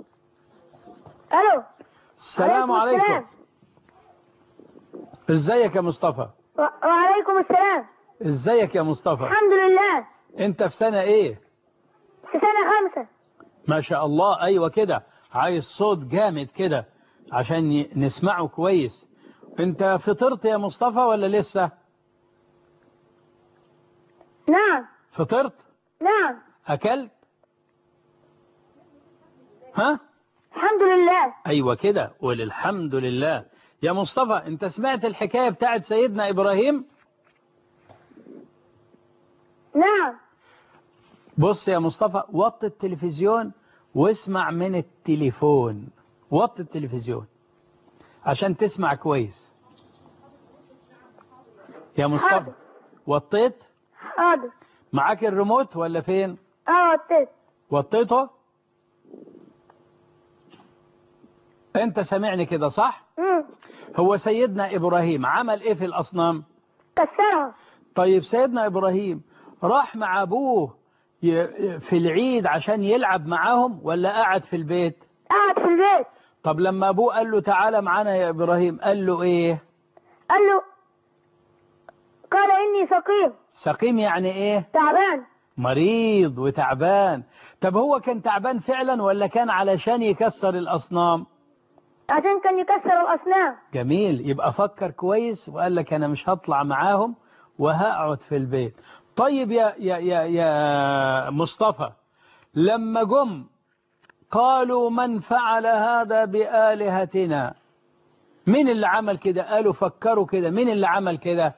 Speaker 5: ألو.
Speaker 2: السلام عليكم, عليكم. ازيك يا مصطفى؟
Speaker 5: وعليكم السلام.
Speaker 2: ازيك يا مصطفى؟
Speaker 5: الحمد لله.
Speaker 2: انت في سنة ايه؟
Speaker 5: في سنة خمسة.
Speaker 2: ما شاء الله. ايوه كده، عايز صوت جامد كده عشان نسمعه كويس. انت فطرت يا مصطفى ولا لسه؟
Speaker 5: نعم.
Speaker 2: فطرت؟
Speaker 5: نعم.
Speaker 2: اكلت؟ ها؟
Speaker 5: الحمد لله.
Speaker 2: ايوه كده، قول الحمد لله. يا مصطفى انت سمعت الحكاية بتاعت سيدنا ابراهيم؟
Speaker 5: نعم.
Speaker 2: بص يا مصطفى، وطي التلفزيون واسمع من التليفون. وطي التلفزيون عشان تسمع كويس يا مصطفى.
Speaker 5: حاضر.
Speaker 2: وطيت؟
Speaker 5: حاضر.
Speaker 2: معاك الريموت ولا فين؟
Speaker 5: اه وطيت.
Speaker 2: وطيته؟ انت سامعني كده صح؟
Speaker 5: مم.
Speaker 2: هو سيدنا إبراهيم عمل ايه في الأصنام؟
Speaker 5: كسرها.
Speaker 2: طيب سيدنا إبراهيم راح مع أبوه في العيد عشان يلعب معاهم ولا قاعد في البيت؟
Speaker 5: قاعد في البيت.
Speaker 2: طب لما أبوه قال له تعالى معانا يا إبراهيم قال له إيه؟
Speaker 5: قال له قال إني سقيم.
Speaker 2: سقيم يعني إيه؟
Speaker 5: تعبان.
Speaker 2: مريض وتعبان. طب هو كان تعبان فعلا ولا كان علشان يكسر الأصنام؟
Speaker 5: عشان كان يكسر الأصنام.
Speaker 2: جميل، يبقى فكر كويس وقال لك أنا مش هطلع معاهم وهقعد في البيت. طيب يا يا يا يا مصطفى، لما جم قالوا من فعل هذا بآلهتنا، مين اللي عمل كده؟ قالوا فكروا كده، مين اللي عمل كده؟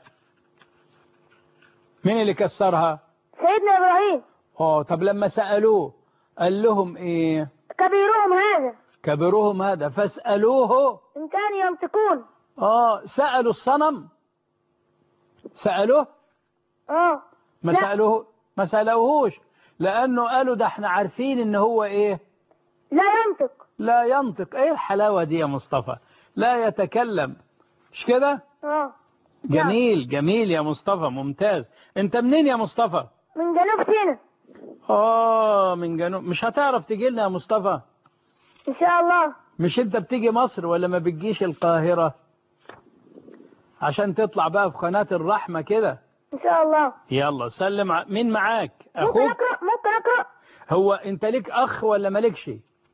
Speaker 2: مين اللي كسرها؟
Speaker 5: سيدنا إبراهيم.
Speaker 2: اه طب لما سألوه قال لهم ايه؟
Speaker 5: كبيرهم هذا.
Speaker 2: كبيرهم هذا فاسألوه
Speaker 5: إن كانوا ينطقون.
Speaker 2: اه سألوا الصنم؟ سألوه؟
Speaker 5: اه
Speaker 2: ما
Speaker 5: لا.
Speaker 2: سألوه ما سألوهوش لأنه قالوا ده احنا عارفين ان هو ايه؟
Speaker 5: لا ينطق.
Speaker 2: لا ينطق. ايه الحلاوة دي يا مصطفى؟ لا يتكلم، مش كده؟
Speaker 5: اه
Speaker 2: جميل جميل يا مصطفى، ممتاز. انت منين يا مصطفى؟
Speaker 5: من جنوب سيناء.
Speaker 2: اه من جنوب. مش هتعرف تجي لنا يا مصطفى؟
Speaker 5: إن شاء الله.
Speaker 2: مش انت بتيجي مصر ولا ما بتجيش القاهرة عشان تطلع بقى في قناة الرحمة كده؟
Speaker 5: إن شاء الله.
Speaker 2: يلا سلم ع... مين معاك؟
Speaker 5: ممكن
Speaker 2: اخوك؟
Speaker 5: أقرأ ممكن أقرأ.
Speaker 2: هو انت ليك اخ ولا مالكش؟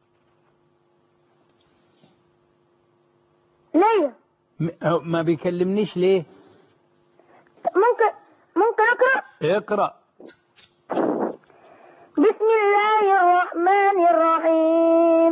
Speaker 5: ليا.
Speaker 2: م... ما بيكلمنيش ليه؟
Speaker 5: ممكن ممكن أقرأ.
Speaker 2: اقرأ.
Speaker 5: بسم الله الرحمن الرحيم.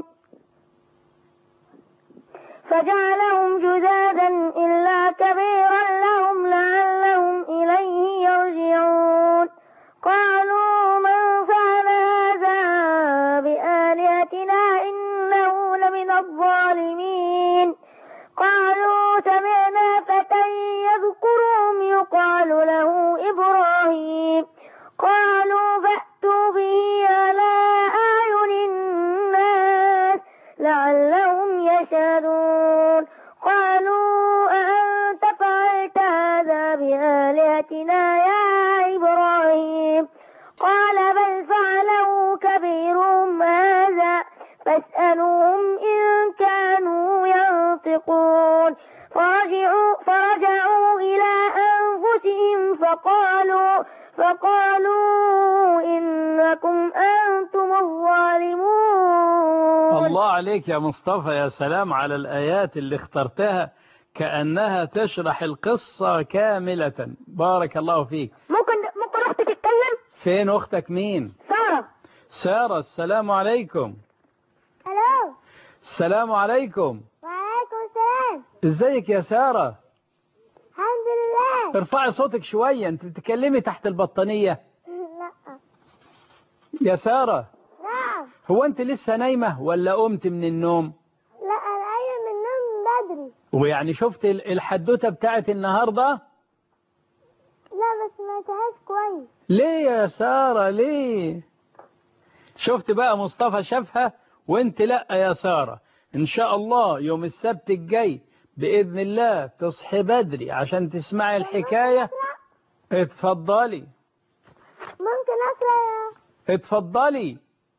Speaker 5: فجعلهم جذاذا إلا كبيرا لهم لعلهم إليه يرجعون. قالوا من فعل هذا بآلهتنا إنه لمن الظالمين. قالوا سمعنا فتى يذكرهم يقال له إبراهيم. قالوا فأتوا به على أعين الناس لعلهم يشهدون. قالوا أأنت فعلت هذا بآلهتنا يا إبراهيم؟ قال بل فعله كبيرهم هذا فاسألوهم إن كانوا ينطقون. فرجعوا, فرجعوا إلى أنفسهم فقالوا فقالوا إنكم أنتم الظالمون.
Speaker 2: الله عليك يا مصطفى، يا سلام على الآيات اللي اخترتها كأنها تشرح القصة كاملة. بارك الله فيك.
Speaker 5: ممكن ممكن أختي تتكلم؟
Speaker 2: فين أختك؟ مين؟
Speaker 5: سارة.
Speaker 2: سارة. السلام عليكم.
Speaker 5: هلو.
Speaker 2: السلام عليكم.
Speaker 5: وعليكم السلام.
Speaker 2: ازيك يا سارة؟
Speaker 5: الحمد لله.
Speaker 2: ارفعي صوتك شوية، انت بتتكلمي تحت البطانية.
Speaker 5: لا.
Speaker 2: يا سارة.
Speaker 5: نعم.
Speaker 2: هو انت لسه نايمة ولا قمت من النوم؟
Speaker 5: لا أنا قايمة من النوم بدري.
Speaker 2: ويعني شفت الحدوتة بتاعت النهاردة؟
Speaker 5: لا بس ما انتهاش كويس.
Speaker 2: ليه يا سارة ليه؟ شفت بقى مصطفى شافها وانت لا يا سارة. ان شاء الله يوم السبت الجاي بإذن الله تصحي بدري عشان تسمعي الحكاية. اتفضلي.
Speaker 5: ممكن أقرأ؟
Speaker 2: اتفضلي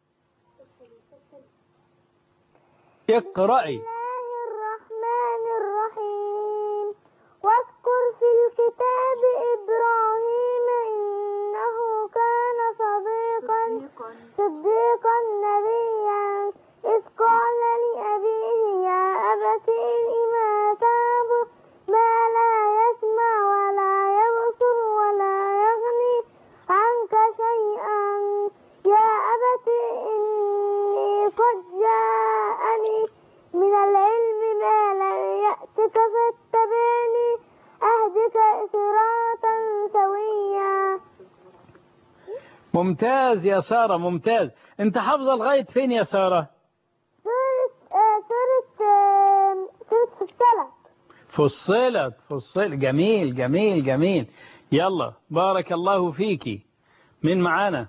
Speaker 2: اقرأي.
Speaker 5: بسم الله الرحمن الرحيم. واذكر في الكتاب إبراهيم إنه كان صديقا صديقا نبيا إذ قال لأبيه يا أبت إنما تعبد ما لا يسمع ولا يبصر ولا يغني عنك شيئا يا أبت إني قد جاءني من
Speaker 2: ممتاز يا سارة، ممتاز. انت حافظة لغاية فين يا سارة؟
Speaker 5: سورة سورة فصلت.
Speaker 2: فصلت فصلت. جميل جميل جميل. يلا بارك الله فيكي. مين معانا؟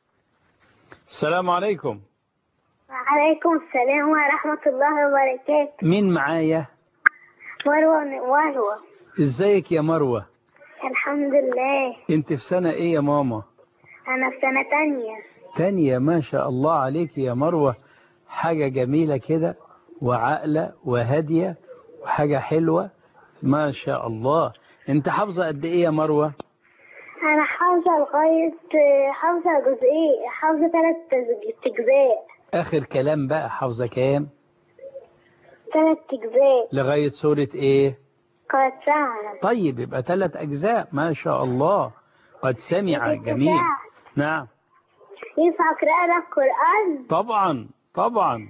Speaker 2: السلام عليكم.
Speaker 5: وعليكم السلام ورحمة الله وبركاته.
Speaker 2: مين معايا؟
Speaker 5: مروة مروة.
Speaker 2: ازيك يا مروة؟
Speaker 5: الحمد لله.
Speaker 2: انت في سنة ايه يا ماما؟
Speaker 5: أنا في سنة تانية.
Speaker 2: تانية، ما شاء الله عليك يا مروة. حاجة جميلة كده وعقلة وهادية وحاجة حلوة ما شاء الله. انت حافظة قد ايه يا مروة؟
Speaker 5: أنا حافظة لغاية حافظة جزئين، حافظة ثلاث أجزاء.
Speaker 2: آخر كلام بقى، حافظة كام؟
Speaker 5: ثلاث أجزاء.
Speaker 2: لغاية سورة ايه؟
Speaker 5: قد سمع.
Speaker 2: طيب يبقى ثلاث أجزاء ما شاء الله. قد سمع. جميل. نعم.
Speaker 5: ينفع قراءة القرآن؟
Speaker 2: طبعا طبعا.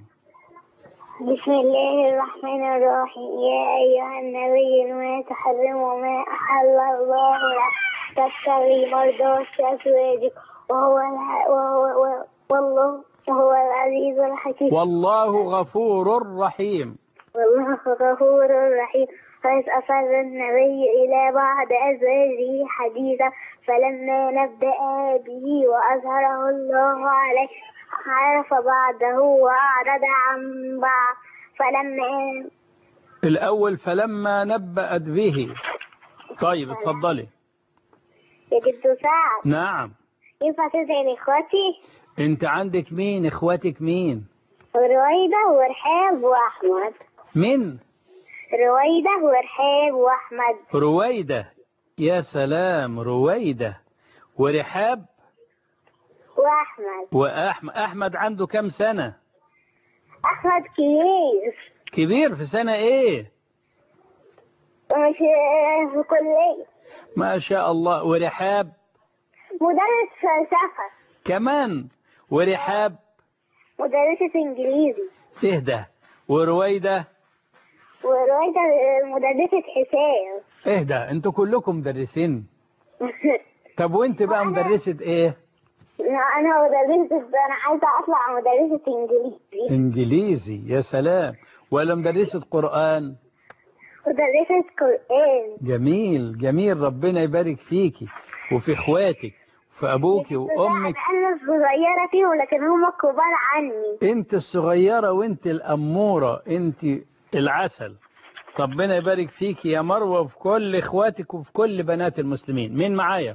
Speaker 5: بسم الله الرحمن الرحيم. يا أيها النبي ما تحرم وما أحل الله لك تبتغي مرضات أزواجك وهو وهو والله وهو العزيز الحكيم.
Speaker 2: والله غفور رحيم.
Speaker 5: والله غفور رحيم. فإذ أصر النبي إلى بعض أزواجه حديثا فلما نبأ به وأظهره الله عليه عرف بعضه وأعرض عن بعض. فلما
Speaker 2: الأول فلما نبأت به. طيب اتفضلي.
Speaker 5: يا جد سعد.
Speaker 2: نعم.
Speaker 5: ينفع تدعي لإخواتي؟
Speaker 2: أنت عندك مين؟ إخواتك مين؟
Speaker 5: رويدة ورحاب وأحمد.
Speaker 2: من؟
Speaker 5: رويدة ورحاب وأحمد.
Speaker 2: رويدة. يا سلام. رويدة ورحاب
Speaker 5: وأحمد.
Speaker 2: وأحمد. أحمد عنده كم سنة؟
Speaker 5: أحمد كبير.
Speaker 2: كبير في سنة إيه؟
Speaker 5: مش في كلية.
Speaker 2: ما شاء الله. ورحاب؟
Speaker 5: مدرس فلسفة.
Speaker 2: كمان. ورحاب؟
Speaker 5: مدرسة إنجليزي.
Speaker 2: اهدى. ورويدة؟
Speaker 5: ورويدة مدرسة حساب.
Speaker 2: اهدى. انتوا كلكم مدرسين. طب وانت بقى مدرسة ايه؟
Speaker 5: أنا مدرسة، أنا عايزة أطلع مدرسة إنجليزي.
Speaker 2: إنجليزي. يا سلام. ولا مدرسة قرآن؟
Speaker 5: مدرسة قرآن.
Speaker 2: جميل جميل. ربنا يبارك فيكي وفي إخواتك وفي أبوك وأمك.
Speaker 5: أنا صغيرة فيهم لكن هم كبار عني.
Speaker 2: أنت الصغيرة وأنت الأمورة، أنت العسل. ربنا يبارك فيكي يا مروة وفي كل إخواتك وفي كل بنات المسلمين. مين معايا؟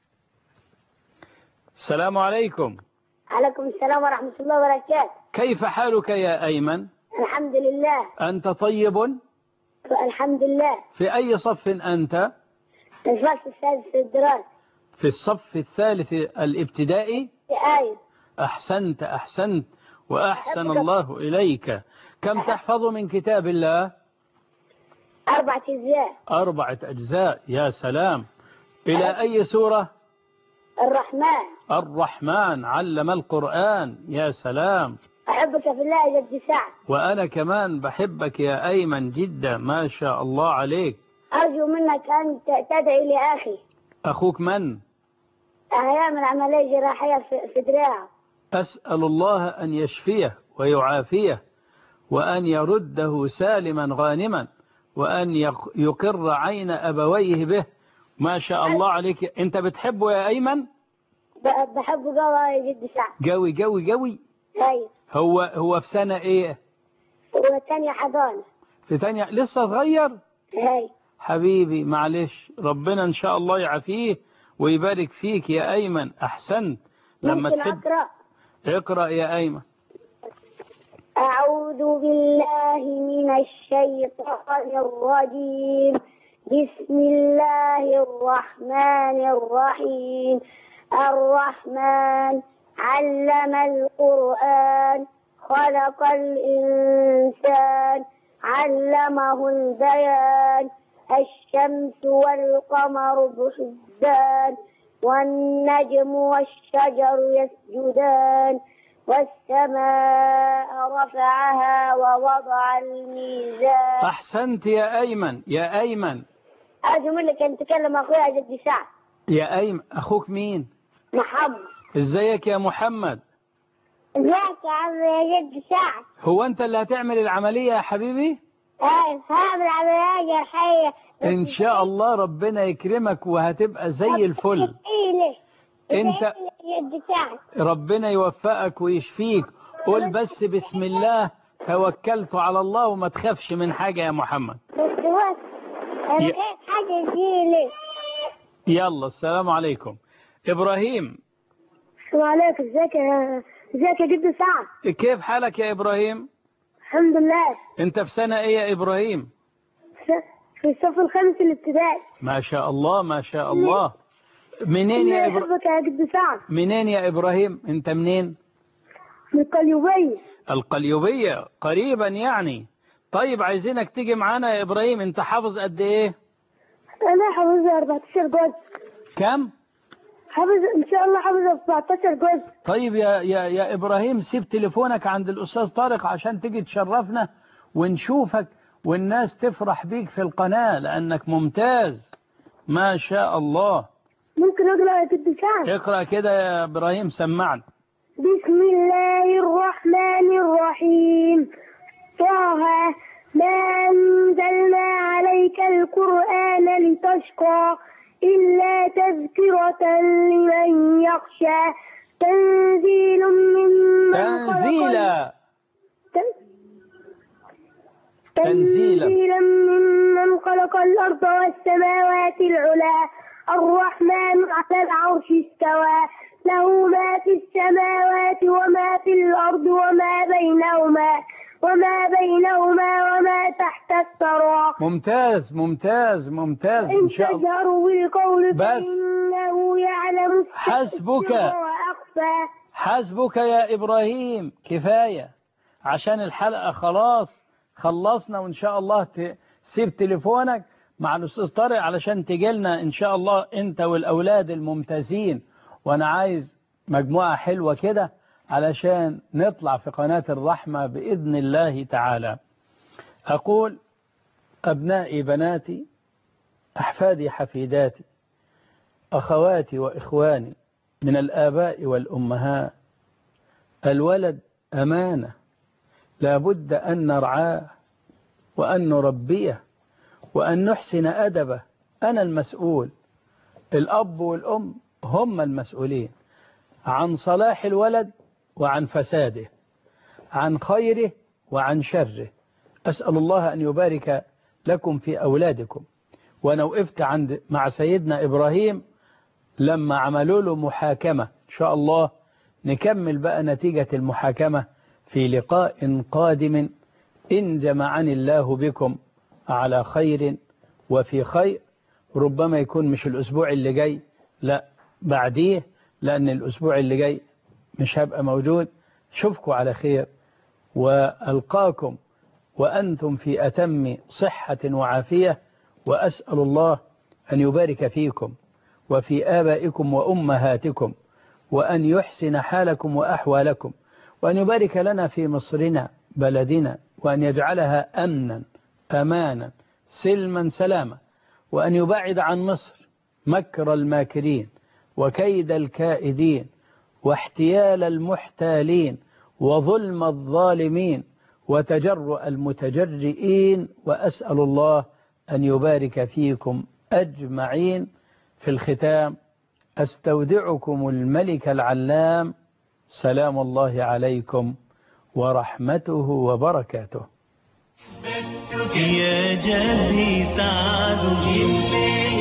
Speaker 2: السلام عليكم.
Speaker 5: عليكم السلام ورحمة الله وبركاته.
Speaker 2: كيف حالك يا أيمن؟
Speaker 5: الحمد لله.
Speaker 2: أنت طيب؟
Speaker 5: الحمد لله.
Speaker 2: في أي صف أنت؟
Speaker 5: في الصف الثالث الدراسي.
Speaker 2: في الصف الثالث الابتدائي؟
Speaker 5: أيوة.
Speaker 2: أحسنت أحسنت وأحسن الله إليك. كم تحفظ من كتاب الله؟
Speaker 5: أربعة أجزاء.
Speaker 2: أربعة أجزاء. يا سلام. إلى أي سورة؟
Speaker 5: الرحمن.
Speaker 2: الرحمن. علم القرآن. يا سلام.
Speaker 5: أحبك في الله يا جد سعد.
Speaker 2: وأنا كمان بحبك يا أيمن جدا. ما شاء الله عليك.
Speaker 5: أرجو منك أن تدعي لأخي.
Speaker 2: أخوك من؟
Speaker 5: هيعمل عملية جراحية في دراعه.
Speaker 2: أسأل الله أن يشفيه ويعافيه وأن يرده سالما غانما وأن يقر عين أبويه به. ما شاء الله عليك. أنت بتحبه يا أيمن؟
Speaker 5: بحبه قوي يا جد سعد.
Speaker 2: قوي قوي قوي.
Speaker 5: أيوة.
Speaker 2: هو هو في سنة إيه؟
Speaker 5: هو تانية حضانة.
Speaker 2: في تانية. لسه صغير؟
Speaker 5: أيوة.
Speaker 2: حبيبي معلش. ربنا إن شاء الله يعافيه ويبارك فيك يا أيمن. أحسنت. لما تحب
Speaker 5: أقرأ.
Speaker 2: اقرأ يا أيمن.
Speaker 5: أعوذ بالله من الشيطان الرجيم. بسم الله الرحمن الرحيم. الرحمن علم القرآن خلق الإنسان علمه البيان. الشمس والقمر بحسبان والنجم والشجر يسجدان والسماء رفعها ووضع الميزان.
Speaker 2: أحسنت يا أيمن. يا أيمن
Speaker 5: أرجو منك أن تكلم أخويا جدي سعد.
Speaker 2: يا أيمن. أخوك مين؟
Speaker 5: محمد.
Speaker 2: ازيك يا محمد؟
Speaker 5: ازيك يا عم يا جد سعد؟
Speaker 2: هو انت اللي هتعمل العملية يا حبيبي؟
Speaker 5: ايوه هعمل عملية جراحية
Speaker 2: ان شاء الله ربنا يكرمك وهتبقى زي الفل. انت
Speaker 5: جد سعد
Speaker 2: ربنا يوفقك ويشفيك. قول بس بسم الله توكلت على الله وما تخافش من حاجة يا محمد.
Speaker 5: بس بس انا
Speaker 2: ي-
Speaker 5: خايف حاجة تجيلي.
Speaker 2: يلا السلام عليكم. إبراهيم،
Speaker 5: السلام عليكم. ازيك يا ازيك يا جد سعد؟
Speaker 2: كيف حالك يا إبراهيم؟
Speaker 5: الحمد لله.
Speaker 2: انت في سنة ايه يا إبراهيم؟
Speaker 5: في الصف الخامس الابتدائي.
Speaker 2: ما شاء الله ما شاء الله. منين يا إبراهيم؟
Speaker 5: بحبك يا جد سعد.
Speaker 2: منين يا إبراهيم؟ انت منين؟
Speaker 5: من القليوبية.
Speaker 2: القليوبية قريبا يعني. طيب عايزينك تيجي معانا يا إبراهيم. انت حافظ قد ايه؟
Speaker 5: انا حافظ أربعتاشر جزء.
Speaker 2: كم؟
Speaker 5: حافظ ان شاء الله حافظ أربعتاشر جزء.
Speaker 2: طيب يا يا يا إبراهيم سيب تليفونك عند الأستاذ طارق عشان تيجي تشرفنا ونشوفك والناس تفرح بيك في القناة لأنك ممتاز ما شاء الله.
Speaker 5: ممكن اقرا يا جد سعد؟
Speaker 2: اقرأ كده يا إبراهيم سمعنا.
Speaker 5: بسم الله الرحمن الرحيم. طه ما أنزلنا عليك القرآن لتشقى إلا تذكرة لمن يخشى. تنزيل ممن
Speaker 2: تنزيلا
Speaker 5: تنزيلا ممن خلق الأرض والسماوات العلى. الرحمن على العرش استوى. له ما في السماوات وما في الأرض وما بينهما وما بينهما وما تحت الثرى.
Speaker 2: ممتاز ممتاز ممتاز إن شاء الله.
Speaker 5: جهروا بالقول
Speaker 2: بس
Speaker 5: فإنه يعلم
Speaker 2: حسبك
Speaker 5: وأخفى.
Speaker 2: حسبك يا إبراهيم كفاية عشان الحلقة خلاص خلصنا وإن شاء الله تسيب تليفونك مع الأستاذ طارق علشان تجيلنا إن شاء الله أنت والأولاد الممتازين. وأنا عايز مجموعة حلوة كده علشان نطلع في قناة الرحمة بإذن الله تعالى. أقول أبنائي بناتي أحفادي حفيداتي أخواتي وإخواني من الآباء والأمهات، الولد أمانة لابد أن نرعاه وأن نربيه وأن نحسن أدبه. أنا المسؤول، الأب والأم هم المسؤولين عن صلاح الولد وعن فساده، عن خيره وعن شره. أسأل الله أن يبارك لكم في أولادكم. وأنا وقفت عند مع سيدنا إبراهيم لما عملوا له محاكمة. إن شاء الله نكمل بقى نتيجة المحاكمة في لقاء قادم إن جمعني الله بكم على خير وفي خير. ربما يكون مش الأسبوع اللي جاي، لا بعديه، لأن الأسبوع اللي جاي مش هبقى موجود. شوفكم على خير وألقاكم وأنتم في أتم صحة وعافية. وأسأل الله أن يبارك فيكم وفي آبائكم وأمهاتكم وأن يحسن حالكم وأحوالكم وأن يبارك لنا في مصرنا بلدنا وأن يجعلها أمنا أمانا سلما سلاما وأن يبعد عن مصر مكر الماكرين وكيد الكائدين واحتيال المحتالين وظلم الظالمين وتجرؤ المتجرئين. وأسأل الله أن يبارك فيكم أجمعين. في الختام أستودعكم الملك العلام. سلام الله عليكم ورحمته وبركاته.
Speaker 1: يا جدي سعد